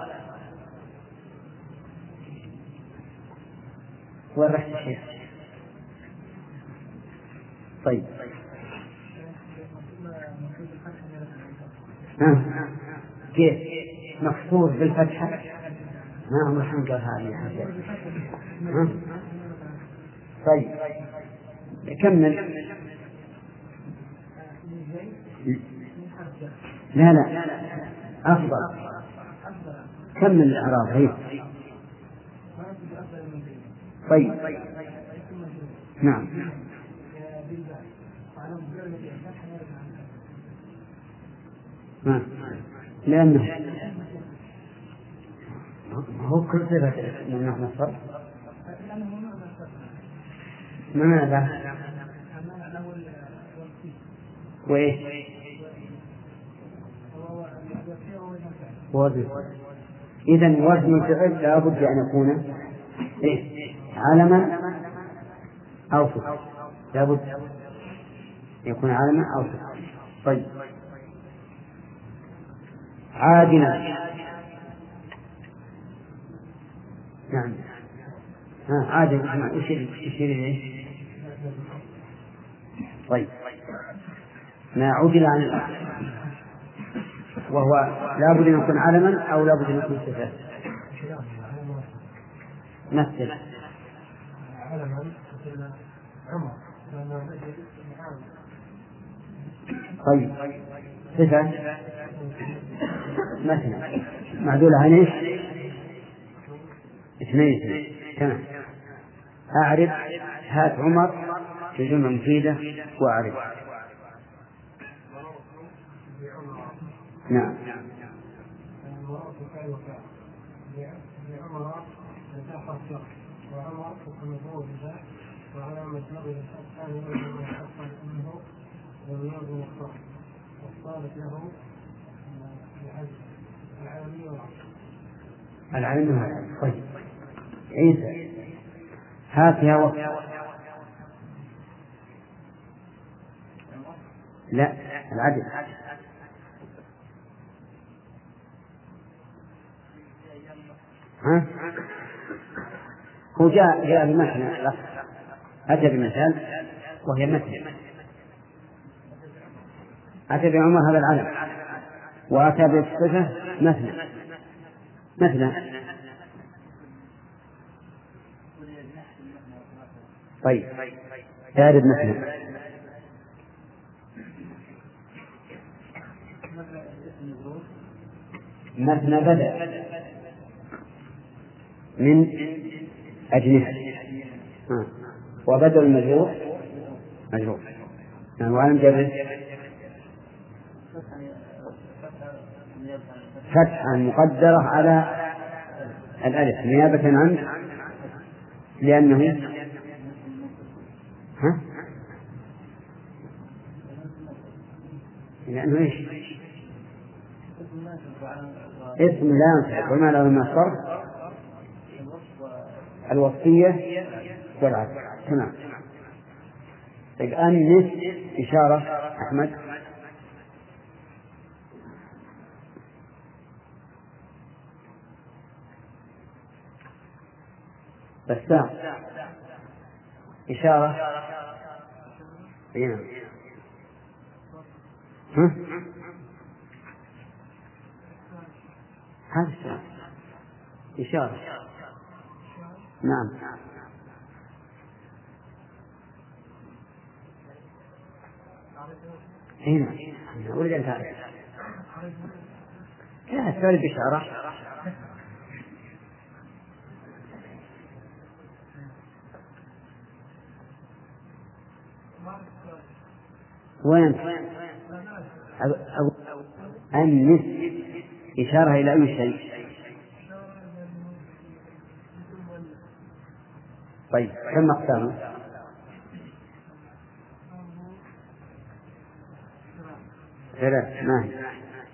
ورحت الشيء. طيب كيف مخصوص بالفتحة؟ ما هو محمد قال هذه. طيب كمل. لا أفضل. كمل الإعراب هي. طيب نعم لأنه هو كل صفة من نحن الصرف ماذا وإيش وزن. إذن وزن الفعل لا بد أن يكون علما أو صفة. لا بد يكون علما أو صفة. طيب عادنا. نعم عادنا يشير إليه. طيب ما عدل عن الأصل وهو لا بد أن يكون علما أو لا بد أن يكون صفة. مثل طيب صفة مثلا معدولة عن ايش؟ اثنين. تمام. أعرف هات عمر في جملة مفيدة وأعرف. نعم العلم. طيب عيسى هاتها وقت. لا العدل. ها هو جاء بمثل، أتى بمثال وهي مثل، أتى بعمر هذا العلم، وأتى بالصفة مثل. طيب تارد مثل بدأ من أجنحة، وبدل مجرور وعلم جره فتحة مقدرة على الألف نيابة عنه، لأنه لأنه إيش؟ اسم لا ينصرف وما له من الصرف الوصية والعدل. تمام. الآن إشارة أحمد. بسام إشارة. هذا إشارة. نعم. هنا أريد أن تعرف. لا سؤال بإشارة. وين أنس إشارة إلى أي شيء؟ طيب كم أقسامه؟ ثلاث. ما هي؟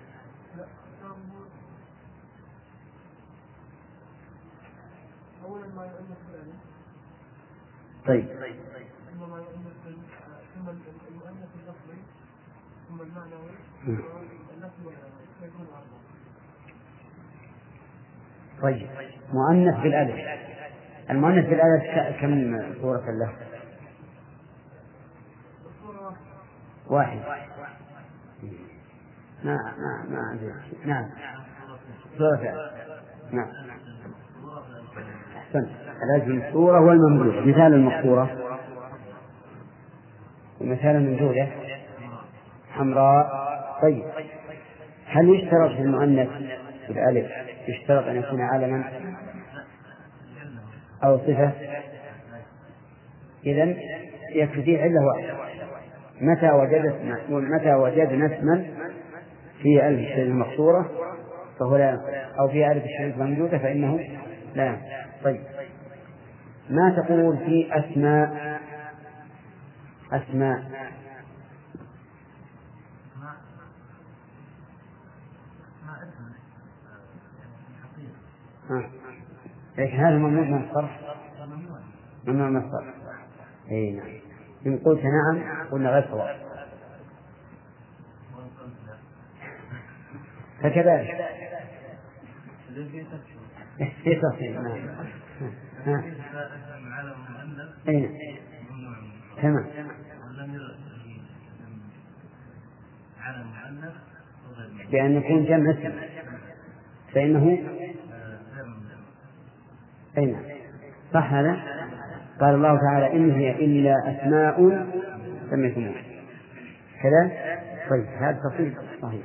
طيب طيب مؤنث بالألف. المؤنث بالألف كم صورة له؟ واحد. نعم صورة. نعم أحسنت. لازم الصورة والممدودة. مثال المقصورة ومثال الممدودة حمراء. طيب هل يشترط في المؤنث بالألف يشترط أن يكون علما أو صفة؟ إذن يكفي علة واحدة. متى وجدنا اسما في ألف الشيء المقصورة فهو لا ينصرف، أو في ألف الشيء الممدودة فإنه لا ينصرف. طيب ما تقول في أسماء؟ لكن هذا ممنوع من الصرف. ممنوع من الصرف. اي نعم. إن قلت نعم قلنا غير صواب. فكذلك في تصحيح. نعم. تمام. بأن يكون جمع اسم فإنه أين صح هذا؟ قال الله تعالى إن هي إلا أسماء سميتموها كذا. طيب هذا تصحيح صحيح.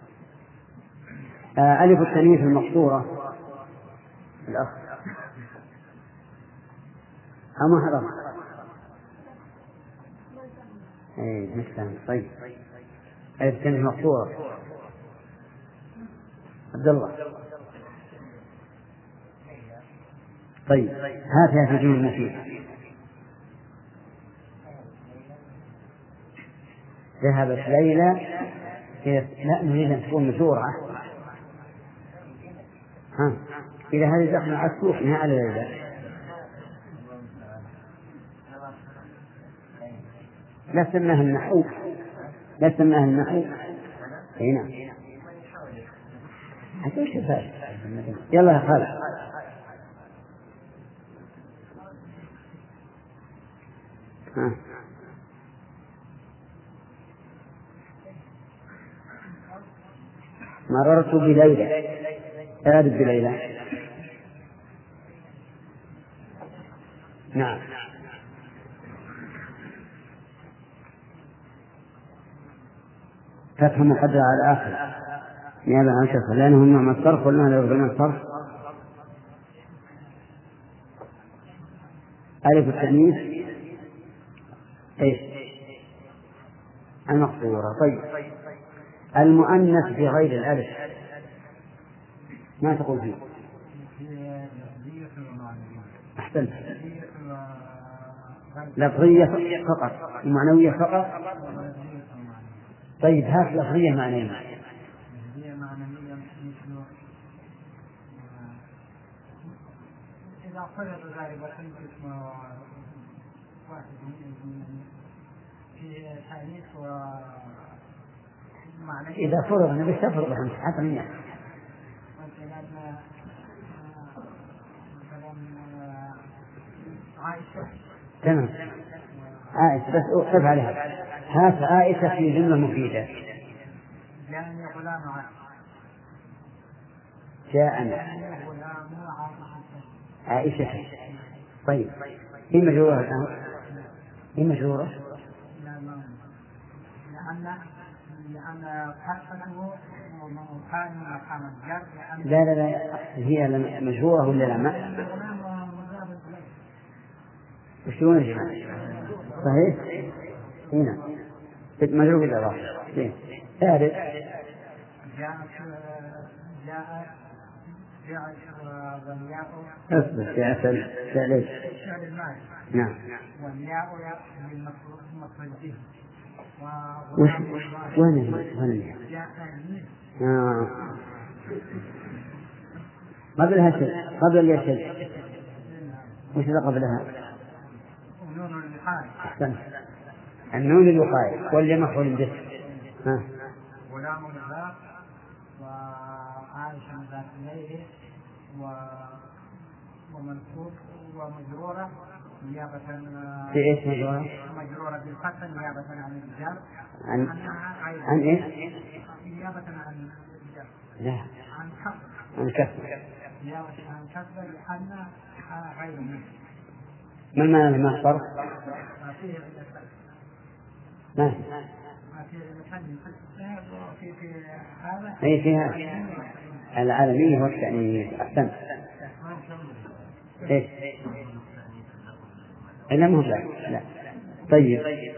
ألف التانيث المقصورة الأخ أما حرام. أي مثلا. طيب ألف التانيث المقصورة عبد الله. طيب هاتها في الجمل المفيدة. ذهبت ليلى لا نريد أن تكون مشورة. إذا هذه دخل على السوق ما على ذلك. لا سماه النحو، لا سماه النحو. هنا حتى شفاف. يلا يا خالد. مررت بليلى. أعرف بليلى. نعم. فتح مقدر على الآخر نيابة عن كسر لأنه نوع من الصرف ولا لا يرضى من الصرف. ألف التأنيث إيش؟ المقصورة. طيب المؤنث بغير الألف ما تقول فيه؟ أحسنت. لفظية فقط ومعنوية فقط. طيب هات لفظية معنوية. إذا فرض ذلك اسم واحد في حديث ومعنى إذا فرض أنا بستفرض بحمس حتى من يعني مثلا عائشة. تمام. عائشة بس أوقف عليها. هات عائشة في جملة مفيدة. جاءني غلام جاءنا عائشة. طيب هي مجرورة الآن؟ هي مجرورة؟ لأن حقه كان مقام الجر. لا لا لا هي مجرورة ولا لا؟ ما وشلون يا جماعة؟ صحيح؟ هنا مجرور بالإضافة. ثالث جاءت والياء أثبت يا أسل ثالث. نعم. والياء للمفرد به. وين قبلها شيء قبل يا شيء وش اللي قبلها؟ نون الوقاية. أحسنت. النون الوقاية واللي مفعول به. غلام العراق وعائشة ذات الليل ومنصوب ومجرورة نيابة في إيش مجرورة؟ مجرورة بالفتح نيابة عن الجر. عن إيش؟ نيابة عن الجر. لا عن كسر. عن كسر. نيابة عن كسر لأن غير منه. ما المعنى ما الفرق؟ ما هي فيها العالمية والتأنيث. أحسنت. إيش؟ لا مو لا. طيب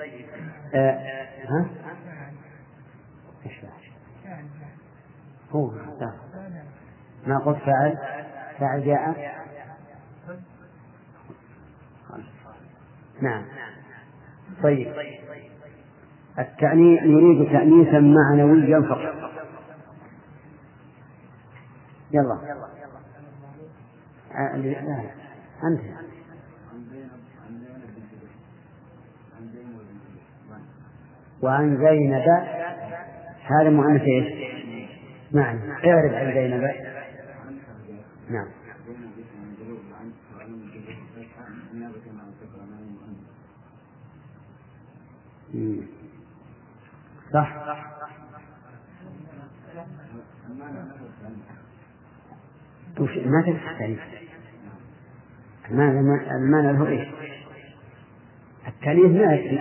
ها؟ إيش هو ما قلت فاعل جاء. نعم. طيب التأنيث نريد تأنيثا معنويا فقط. يلا أنت وعن زينب هذا مؤنث ايش؟ نعم. اعرف عن زينب. نعم. صح. ما تنسى المعنى هو ايش؟ التأنيث ما يكفي.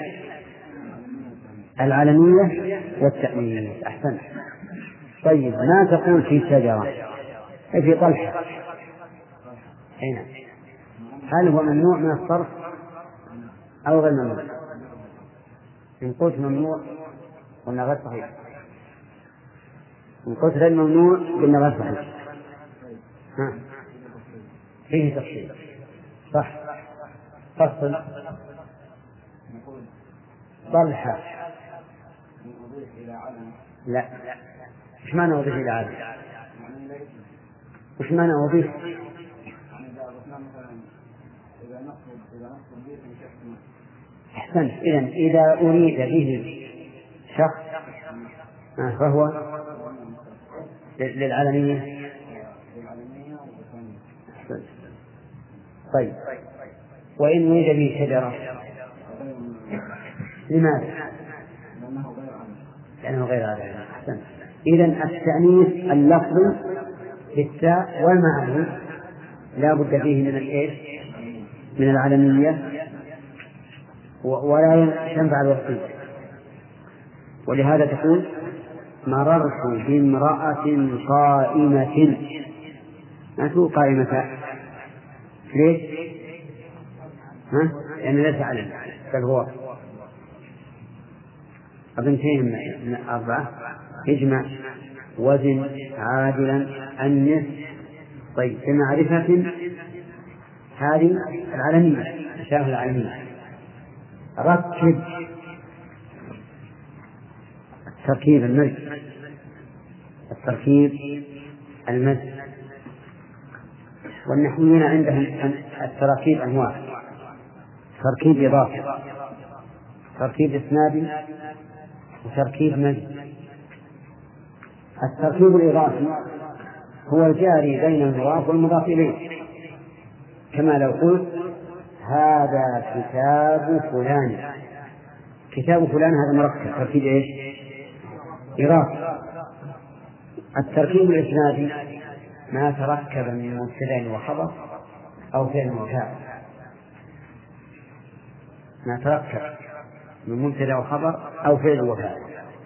العالمية والتأنيث. أحسنت. طيب ما تقول في شجرة في طلحة هنا هل هو ممنوع من الصرف أو غير ممنوع؟ إن قلت ممنوع قلنا غير صحيح، إن قلت غير ممنوع قلنا غير صحيح. فيه تفصيل. صح. فصل. طلحة لا، وش معنى وظيفة العالم؟ وش معنى وظيفة؟ أحسنت. إذا أريد به شخص فهو للعالمية. طيب، وإن أريد به شجرة لماذا؟ لأنه غير عالمي. أحسنت. إذن التأنيث اللفظي بالتاء والمعنى لا بد فيه من الإيش؟ من العالمية، ولا تنفع الوصية. ولهذا تقول مررت بامرأة قائمة، ما تقول قائمة. ليش؟ لأن ليس علم، بل هو أبنتين من 4. اجمع وزن عادلا أنث. طيب، بمعرفة هذه العالمية، شبه العالمية. ركب التركيب المزج، التركيب المزج. والنحويين عندهم التراكيب أنواع: تركيب إضافي، تركيب إسنادي، وتركيب مزج. التركيب الإضافي هو الجاري بين المضاف والمضاف إليه، كما لو قلت هذا كتاب فلان. كتاب فلان هذا مركب، تركيب إيش؟ إضافي. التركيب الإسنادي ما تركب من مبتدأ وخبر أو فعل وفاعل، ما تركب من مبتدأ وخبر أو فعل وفاعل.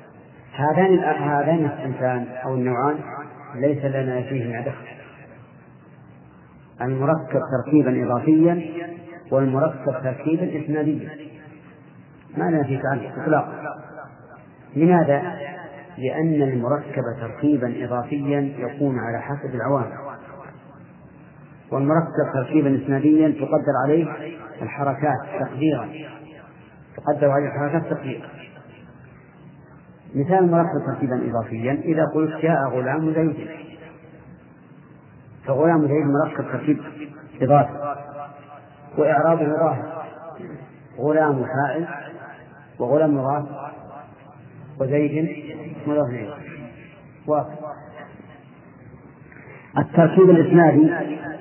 هذان الصنفان أو النوعان ليس لنا فيه دخل. المركب تركيبا إضافيا والمركب تركيبا إسناديا ما لنا فيه تعلق إطلاقا. لماذا؟ لأن المركب تركيبا إضافيا يكون على حسب العوامل، والمركب تركيبا إسناديا تقدر عليه الحركات تقديرا، تقدر عليه الحركات تقديرا. مثال المركب تركيبا إضافيا: إذا قلت جاء غلام زيد، فغلام زيد مركب تركيب إضافي وإعرابه ظاهر، غلام فاعل وغلام مضاف وزيد مضاف إليه. التركيب الإسنادي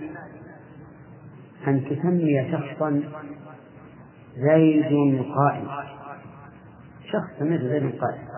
أن تسمي شخصا زيد قائم، شخص مثل زيد قائم،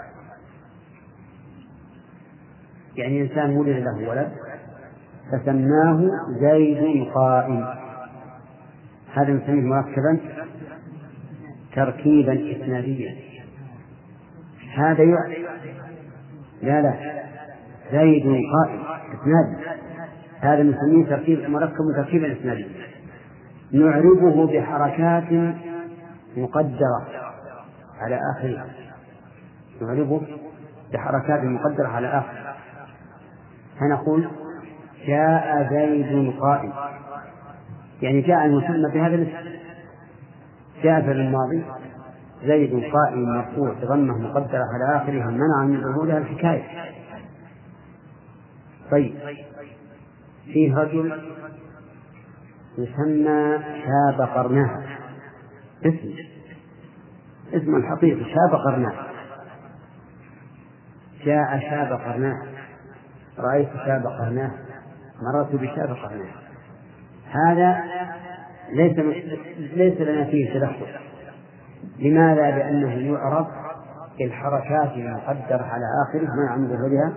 يعني إنسان ولد له ولد فسماه زيد قائم، هذا نسميه مركبا تركيبا إسناديا. هذا لا زيد قائم إسنادي، هذا نسميه مركب تركيبا إسناديا، نعربه بحركات مقدرة على آخرها، نعربه بحركات مقدرة على آخر. فنقول جاء زيد قائم، يعني جاء المسمى بهذا الاسم، جاء في الماضي زيد قائم مرفوع بضمة مقدرة على آخرها منع من ظهورها الحكاية. طيب، فيه رجل يسمى شاب قرناه، اسم الحقيقي شاب قرناه، جاء شاب قرناه، رأيت شاب قرناه، مررت بشاب قرناه. هذا ليس لنا فيه تدخل. لماذا؟ لأنه يعرف الحركات المقدرة على آخره منع من ظهورها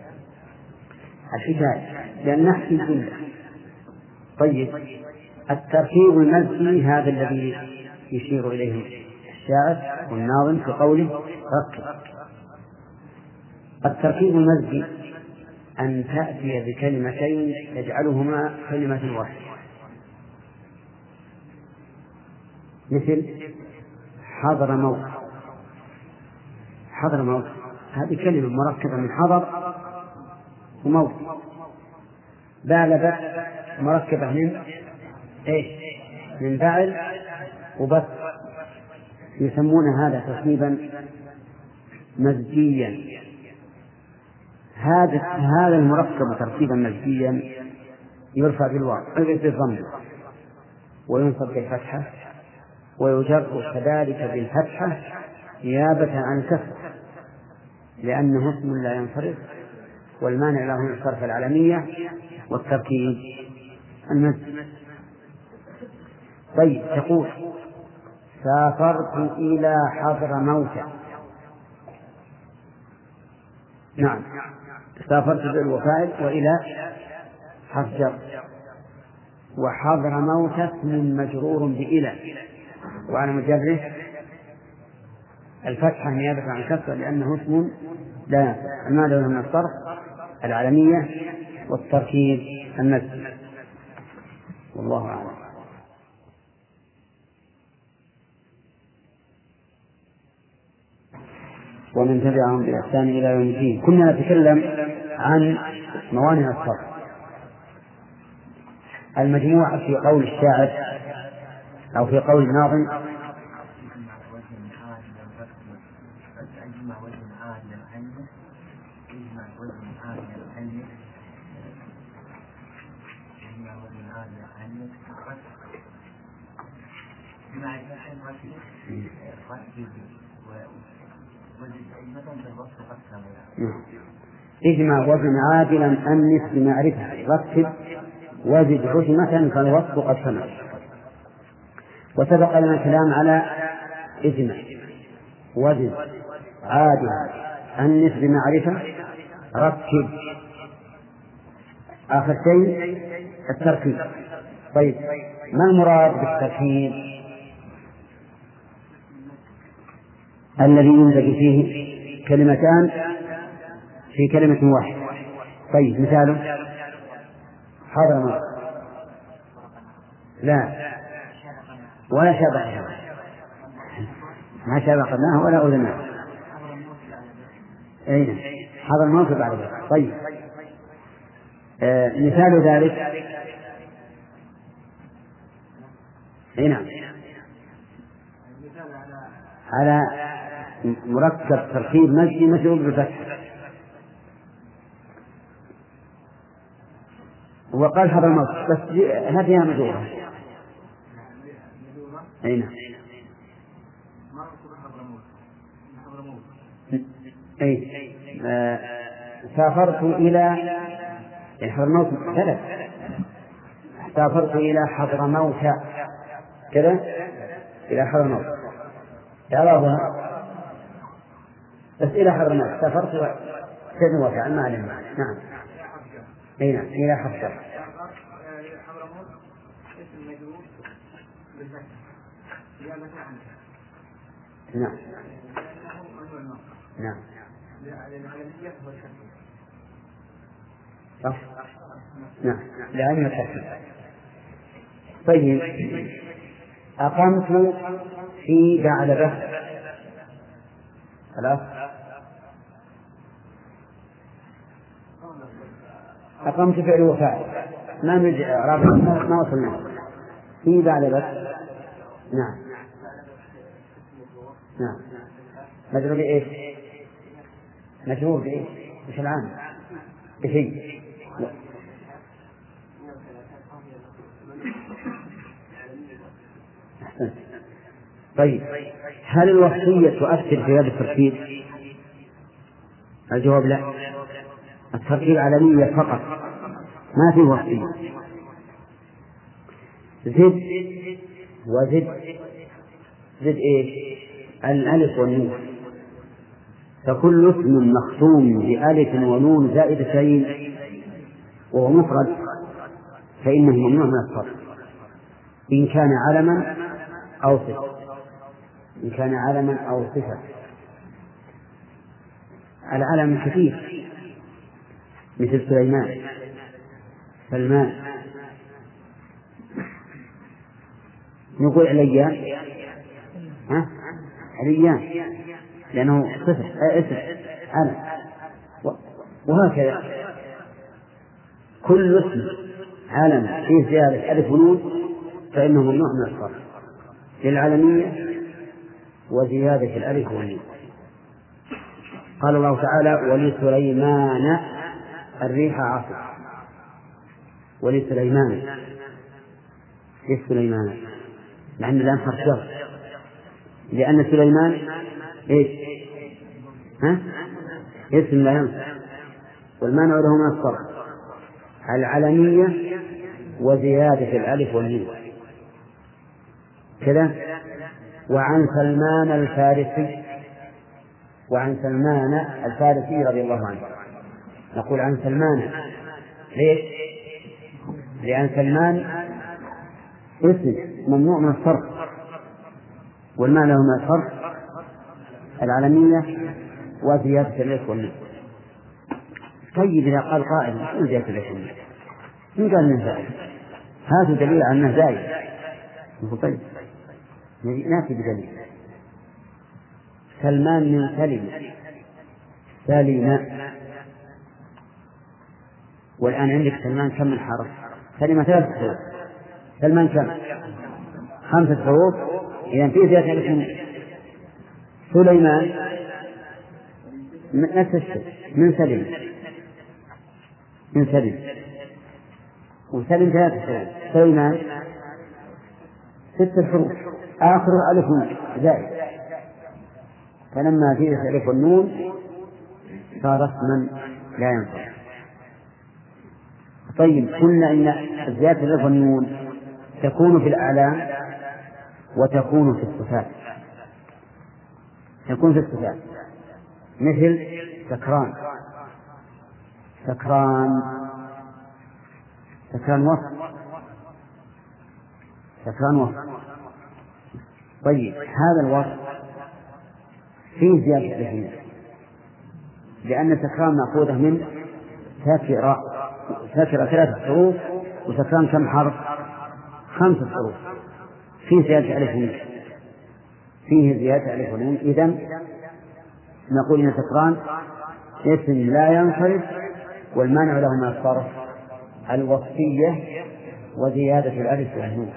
الحكاية، لأن نحكي الجملة. طيب، التركيب المزجي هذا الذي يشير إليه الشاعر والناظم في قوله ركب. التركيب المزجي أن تأتي بكلمتين تجعلهما كلمة واحدة، مثل حضر موت. حضر موت هذه كلمة مركبة من حضر وموت. بالبت مركبة من إيش؟ من فاعل وبث. يسمون هذا تركيبا مزجيا هذا المركب تركيبا مزجيا يرفع بالضم وينصب بالفتحة ويجر كذلك بالفتحة نيابة عن الكسر، لأنه اسم لا ينصرف، والمانع له من الصرف العلمية والتركيب المزج. طيب، تقول سافرت إلى حضرموت. نعم، سافرت بالوفاء وإلى حرف جر، وحضرموت اسم مجرور بإلى، وعلى مجره الفتحة نيابة عن الكسر لأنه اسم لا ينصرف، المانع له من الصرف العلمية والتركيب المزج. والله أعلم. ومن تبعهم بإحسان إلى يوم الدين. كنا نتكلم عن موانع الصرف. المجموعة في قول الشاعر أو في قول الناظم اجمع وزن عادلا أنس بمعرفة رتب وزد عجمة فالوصف قد سمع. وسبق لنا الكلام على اجمع وزد عادلا أنس بمعرفة رتب، آخر شيء التركيب. طيب، ما المراد بالتركيب؟ الذي ينزج فيه كلمتان في كلمة واحدة. طيب، مثاله حضرموت، لا ولا شبه، ما شبهناه ولا أذناه. أين حضرموت بعد ذلك. طيب، مثال ذلك هنا على مركب تركيب مزجي مجرور بالفتح. وقال حضرموت بس هذه مجرورة. أين أي سافرت إلى حضرموت ثلاث، سافرت إلى حضرموت كذا، إلى حضرموت إعرابها بس إلى حضرموت سافرت كذا وفعل ما علم. نعم، أي نعم، إلى حضرموت حضرموت اسم مجرور بالفتح نيابة عنه. نعم نعم للعلمية والتركيب. صح، نعم، لعلم التركيب. طيب، أقمت في بعلبة، خلاص، أقمت فعل وفاعل، ما نرجع إعراب، ما وصلنا في بعلبة. نعم نعم، مجرور بإيش؟ مجرور بإيش؟ مش العام بشيء. أحسنت. طيب، هل الوصية تؤثر في هذا التركيب؟ الجواب لا، التركيب علمية فقط، ما في وصية. زد وزد، زد إيش؟ الألف والنون، فكل اسم مختوم بألف ونون زائدتين وهو مفرد فإنه ممنوع من الصرف إن كان علما أو صفة، إن كان علما أو صفة. العلم كثير مثل سليمان، سلمان، نقول عليان، عليان لأنه صفة اسم علم، وهكذا كل اسم علم فيه زيادة ألف ونون فإنه ممنوع من الصرف للعلمية وزيادة الألف والنون. قال الله تعالى: ولسليمان الريح عاصف، ولسليمان لأن الآن حرف جر، لأن سليمان إيش؟ اسم لا ينصب، والمانع له من الصرف العلمية وزيادة الألف والنون كذا. وعن سلمان الفارسي رضي الله عنه، نقول عن سلمان ليش؟ لأن سلمان اسم ممنوع من الصرف، والمعنى له من الصرف العلمية وزيادة الألف والنون. طيب إذا قال قائل من زيادة الألف والنون؟ من قال من زائد؟ هذا دليل على أنه زائد. طيب نأتي بدليل. سلمان من سلم، والآن عندك سلمان كم من حرف؟ سلم 3 حروف. سلمان كم؟ 5 حروف. إذا في زيادة الألف. سليمان نفس الشيء، من سلم وسلم 3 حروف. سليمان 6 حروف آخر ألف زائد، فلما زيدت الألف والنون صار اسما لا ينفع. طيب قلنا إن زيادة الألف والنون تكون في الأعلام وتكون في الصفات. مثل سكران وصف. طيب هذا الوصف فيه زيادة الألف، لأن سكران مأخوذة من سكر 3 حروف، وسكران كم حرف؟ 5 حروف. فيه زيادة ألف ونون. إذن نقول إن سكران اسم لا ينصرف، والمانع له من الصرف الوصفية وزيادة الألف والنون.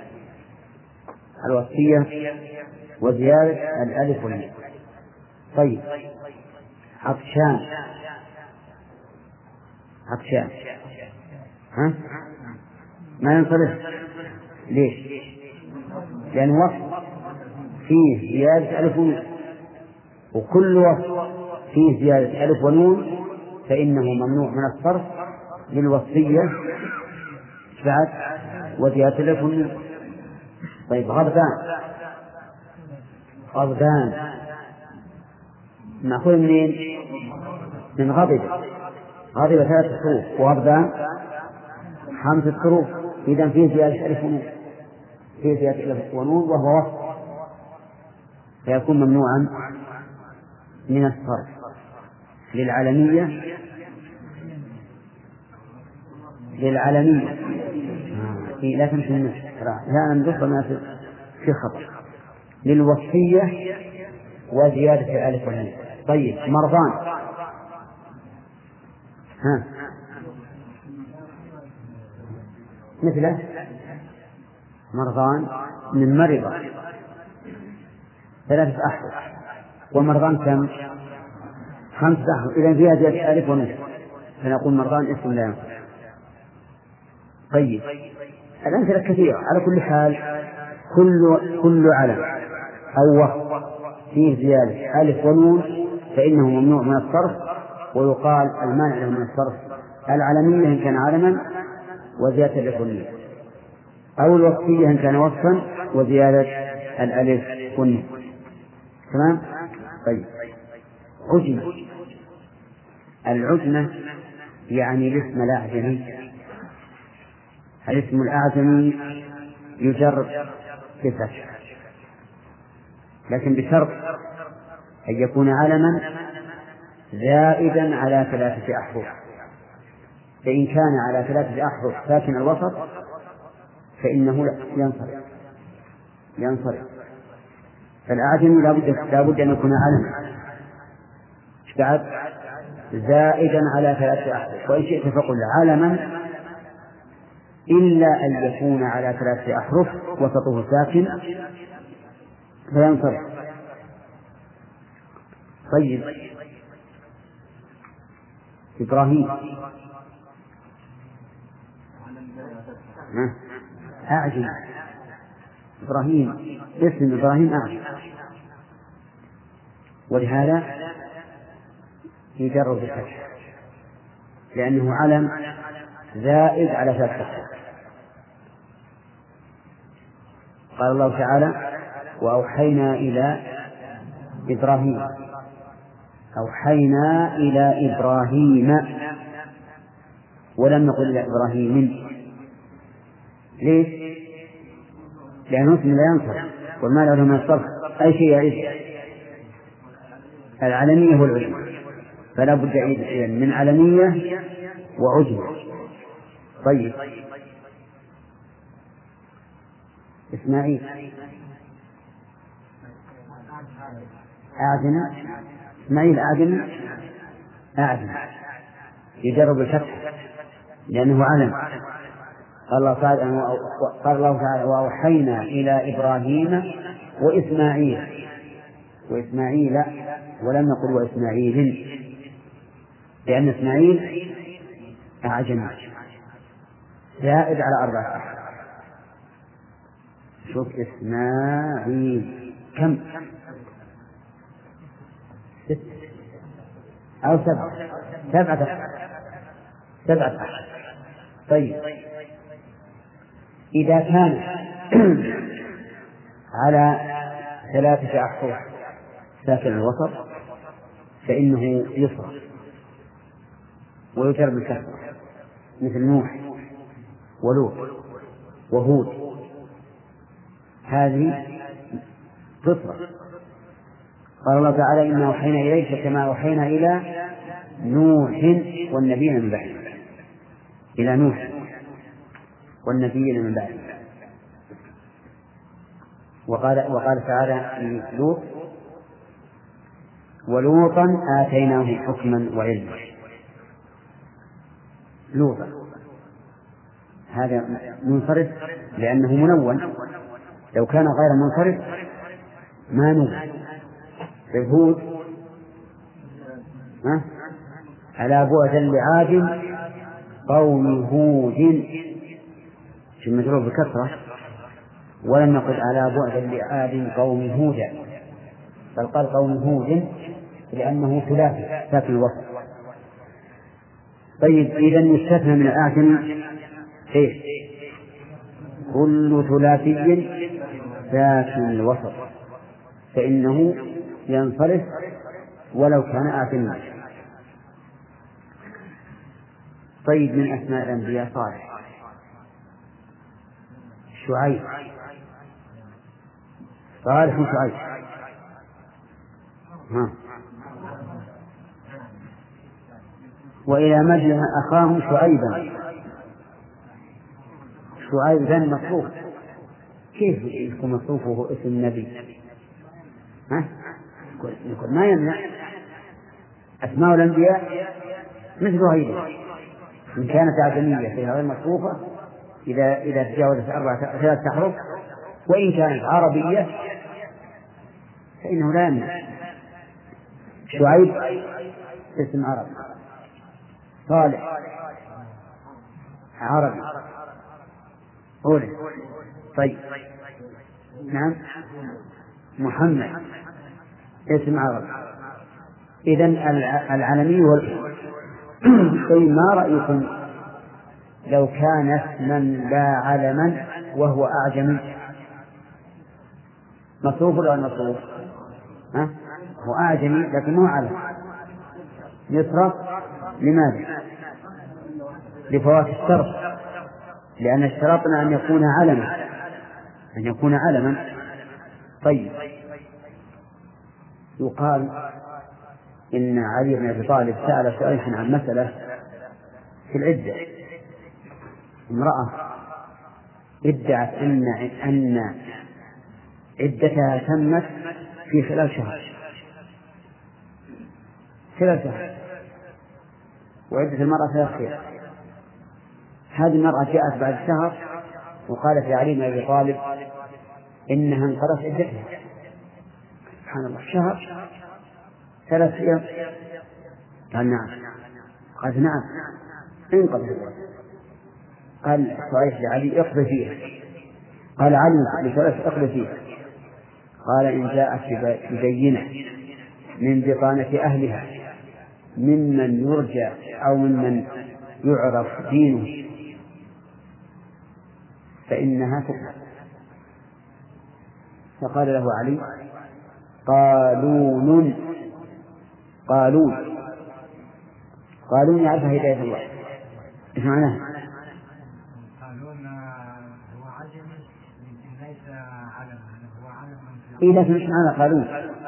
طيب عطشان ما ينصرف. ليش؟ لأن وصف فيه زيادة ألف ونون، وكل وصف فيه زيادة ألف ونون فإنه ممنوع من الصرف للوصفية بعد وزيادة الألف والنون. طيب غضبان نأخذ منين؟ من غضب 3 حروف، وغضبان 5 حروف. إذن فيه زيادة ألف ونون، وهو وصف فيكون ممنوعا من الصرف للعلمية لا تمشي لا ندخل ما في خطأ للوصفية وزيادة الألف والنون. طيب مرضان مثله مرضان من مرض 3 أحرف، ومرضان كم؟ 5 أحرف. إذا فيها زيادة ألف ونون فنقول مرضان اسم لا ينفع. طيب الأمثلة كثيرة. على كل حال كل علم أو وصف فيه زيادة ألف ونون فإنه ممنوع من الصرف، ويقال المانع له من الصرف العلمية إن كان علما وزيادة الألف والنون، أو الوصفية إن كان وصفا وزيادة الألف والنون. تمام؟ طيب العجمة يعني الاسم الأعجمي. الاسم الأعجمي يجر بفتح، لكن بشرط أن يكون علما زائدا على 3 أحرف. فإن كان على 3 أحرف ساكن الوسط فإنه ينصرف. فالأعجمي لا بد أن يكون علما بعد زائدا على 3 أحرف، وإن شئت فقل علما إلا أن يكون على 3 أحرف وسطه ساكن فينصرف. طيب إبراهيم أعجم. إبراهيم اسم إبراهيم أعجم، ولهذا يجر بالفتح لأنه علم زائد على فتح. قال الله تعالى: وأوحينا إلى إبراهيم، أوحينا إلى إبراهيم، ولم نقل إلى إبراهيم. ليش؟ لأنه اسم لا ينصرف، والما له من الصرف أي شيء يعيد العلمية والعجمة، فلا بد من علمية وعجمة. طيب، إسماعيل أعجم، إسماعيل أعجم يجرب الفتح لأنه علم. قال الله تعالى: وأوحينا إلى إبراهيم وإسماعيل، ولم نقل وإسماعيل، لأن إسماعيل أعجم زائد على 4. شوف إسماعيل كم؟ 6 أو 7. طيب، إذا كان على 3 أحرف ساكن الوسط فإنه يصرف ويجر بالكسر، مثل نوح ولوط وهود، هذه تصرف. قال الله تعالى: إنا أوحينا إليك كما أوحينا إلى نوح والنبيين من بعده، إلى نوح والنبيين من بعده. وقال تعالى في لوط: ولوطا آتيناه حكما وعلما. لوطا هذا منصرف لأنه منون، لو كان غير منصرف ما نون. هود على بعد لعاد قوم هود، مجرور بكثرة، ولم نقل على بعد لعاد قوم هود، بل قال قوم هود لأنه ثلاثي ساكن الوسط. طيب، إذا يستثنى من الأعجم كل ثلاثي ساكن الوسط فإنه ينصرف ولو كان آثما. طيب، من أسماء الأنبياء صالح، شعيب، صالح وشعيب. وإلى مدين أخاهم شعيبا، شعيب ذن مصروف، كيف يكون مصروف وهو اسم النبي؟ يقول ما يمنع أسماء الأنبياء مثل هذه، إن كانت أعجمية فيها غير مصروفة إذا تجاوزت 3 أحرف، وإن كانت عربية فإنه لا يمنع. شعيب اسم عربي، صالح عربي أولى. طيب، نعم، محمد اسم عربي. إذن العالمي طيب، ما رأيكم لو كان اسما لا علما وهو أعجمي، مصروف ولا مصروف؟ هو أعجمي لكن مو علم، يصرف. لماذا؟ لفوات الشرط، لأن اشترطنا أن يكون علما. طيب، يقال إن علي بن أبي طالب سأل سؤالا عن مسألة في العدة. امرأة ادعت أن عدتها تمت في خلال شهر، وعدة المرأة 3 خير. هذه المرأة جاءت بعد شهر وقالت لعلي بن أبي طالب إنها انقضت عدتها. سبحان الله، شهر 3 أيام. قال نعم. قال نعم انقض الوقت. قال شريح لعلي اقضي فيها. قال علي لشريح اقضي فيها. قال إن جاءت ببينة من بطانة أهلها ممن يرجى أو ممن يعرف دينه فإنها تقبل. فقال له علي قالون. قالون يعرفها هداية الله. إيش معناها؟ قالون هو عجمي ليس علم، هو علم. إيه لكن إيش معنى قالون؟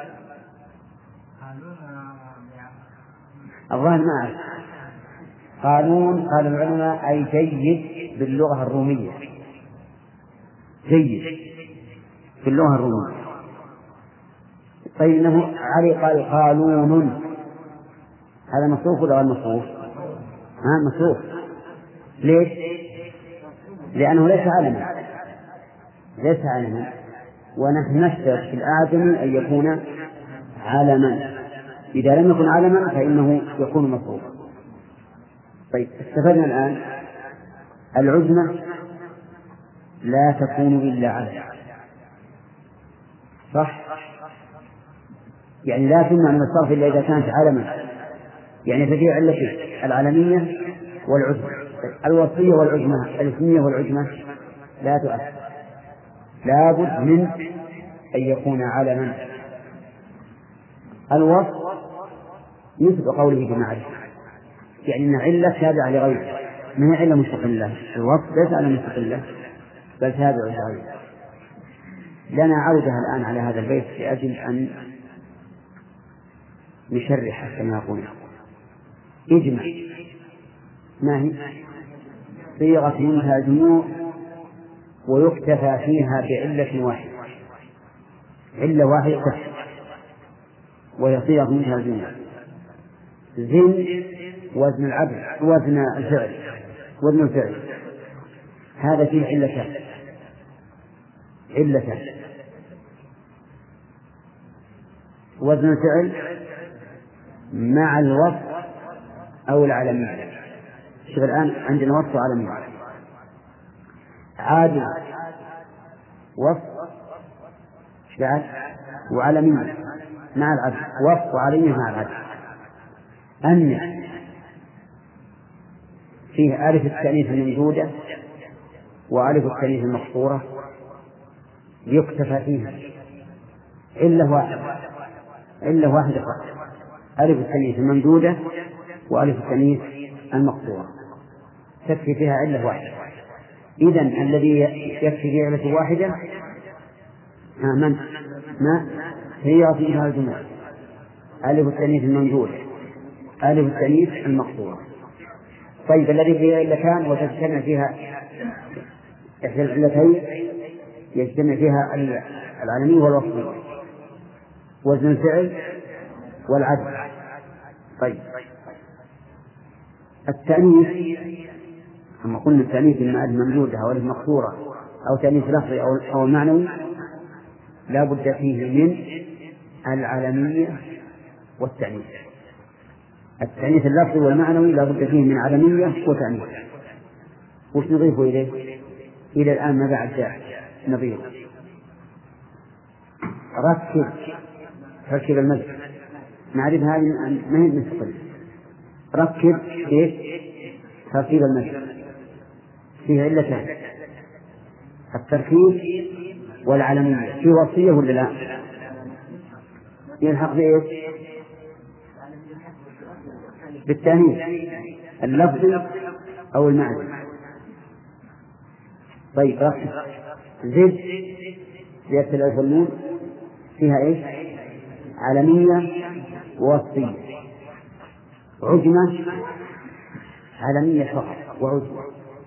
الظاهر ما أعرف. قالون قال العلماء أي جيد باللغة الرومية، جيد باللغة الرومية. طيب إنه علي قال قالون، هذا مصروف ولا غير مصروف؟ مصروف. ليش؟ لأنه ليس علما، ونحن نشترط في الآدم أن يكون علما. إذا لم يكن علما فإنه يكون مصروفا. طيب استفدنا الآن العزمة لا تكون إلا علما، صح؟ يعني لا تمنع من الصرف إلا إذا كانت علما، يعني ففي علتين: العلمية والعزمة. الوصية والعزمة، الاسمية والعزمة لا تؤثر، لابد من أن يكون علما. الوصف مثل قوله بمعرفة، يعني أن علة تابعة لغيره، ما هي علة مستقلة. الوصف ليس على مستقلة بل تابع لغيره. لنا عودة الآن على هذا البيت لأجل أن نشرح كما يقول. اجمع ما هي؟ صيغة منها جموع ويكتفى فيها بعلة واحدة، علة واحدة تكفي، وهي صيغة منها جموع. زن وزن العبد، وزن الفعل، هذا فيه علتان. وزن الفعل مع الوصف أو العلمية. شوف الآن عندنا وصف وعلمية. عادل وصف بعد وعلمية مع العدل، وصف وعلمية مع العدل. أن فيه ألف التأنيث الممدودة وألف التأنيث المقصورة يكتفى فيها علة واحدة فقط: ألف التأنيث الممدودة وألف التأنيث المقصورة، تكفي فيها علة واحدة. إذن الذي يكفي فيه علة واحدة ما هي فيها الجملة: ألف التأنيث الممدودة، ألف التأنيث المقصورة. طيب الذي فيه علتان وتجتمع فيها إحدى العلتين، يجتمع فيها العلمية والوصفية، وزن الفعل والعدل. طيب التأنيث، كما قلنا التأنيث إما الممدودة أو المقصورة أو تأنيث لفظي أو معنوي، لا بد فيه من العلمية والتأنيث. التأنيث اللفظي والمعنوي لا بد فيه من علمية وتأنيث. وش نضيف إليه؟ إلى الآن ما بعد نضيف ركب المسجد. نعرف هذه ما هي مستقلة. ركب إيش؟ تركيب المسجد فيه علتان: التركيب والعلمية. فيه وصية ولا لا؟ يلحق بإيش؟ بالتأنيث اللفظي أو المعنى. طيب ركب زد زيادة الألف والنون فيها إيش؟ علمية ووصية. عجمة علمية فقط وعجمة.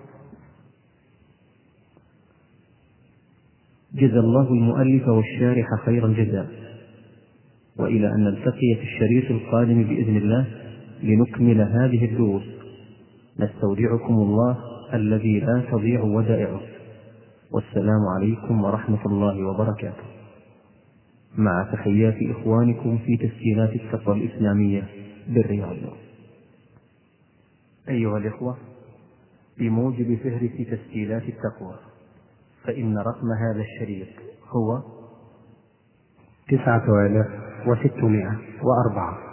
جزا الله المؤلف والشارح خير الجزاء، وإلى أن نلتقي في الشريط القادم بإذن الله لنكمل هذه الدروس، نستودعكم الله الذي لا تضيع ودائعه، والسلام عليكم ورحمة الله وبركاته، مع تحيات إخوانكم في تسجيلات التقوى الإسلامية بالرياض. أيها الإخوة، بموجب فهرس تسجيلات التقوى فإن رقم هذا الشريط هو 9604.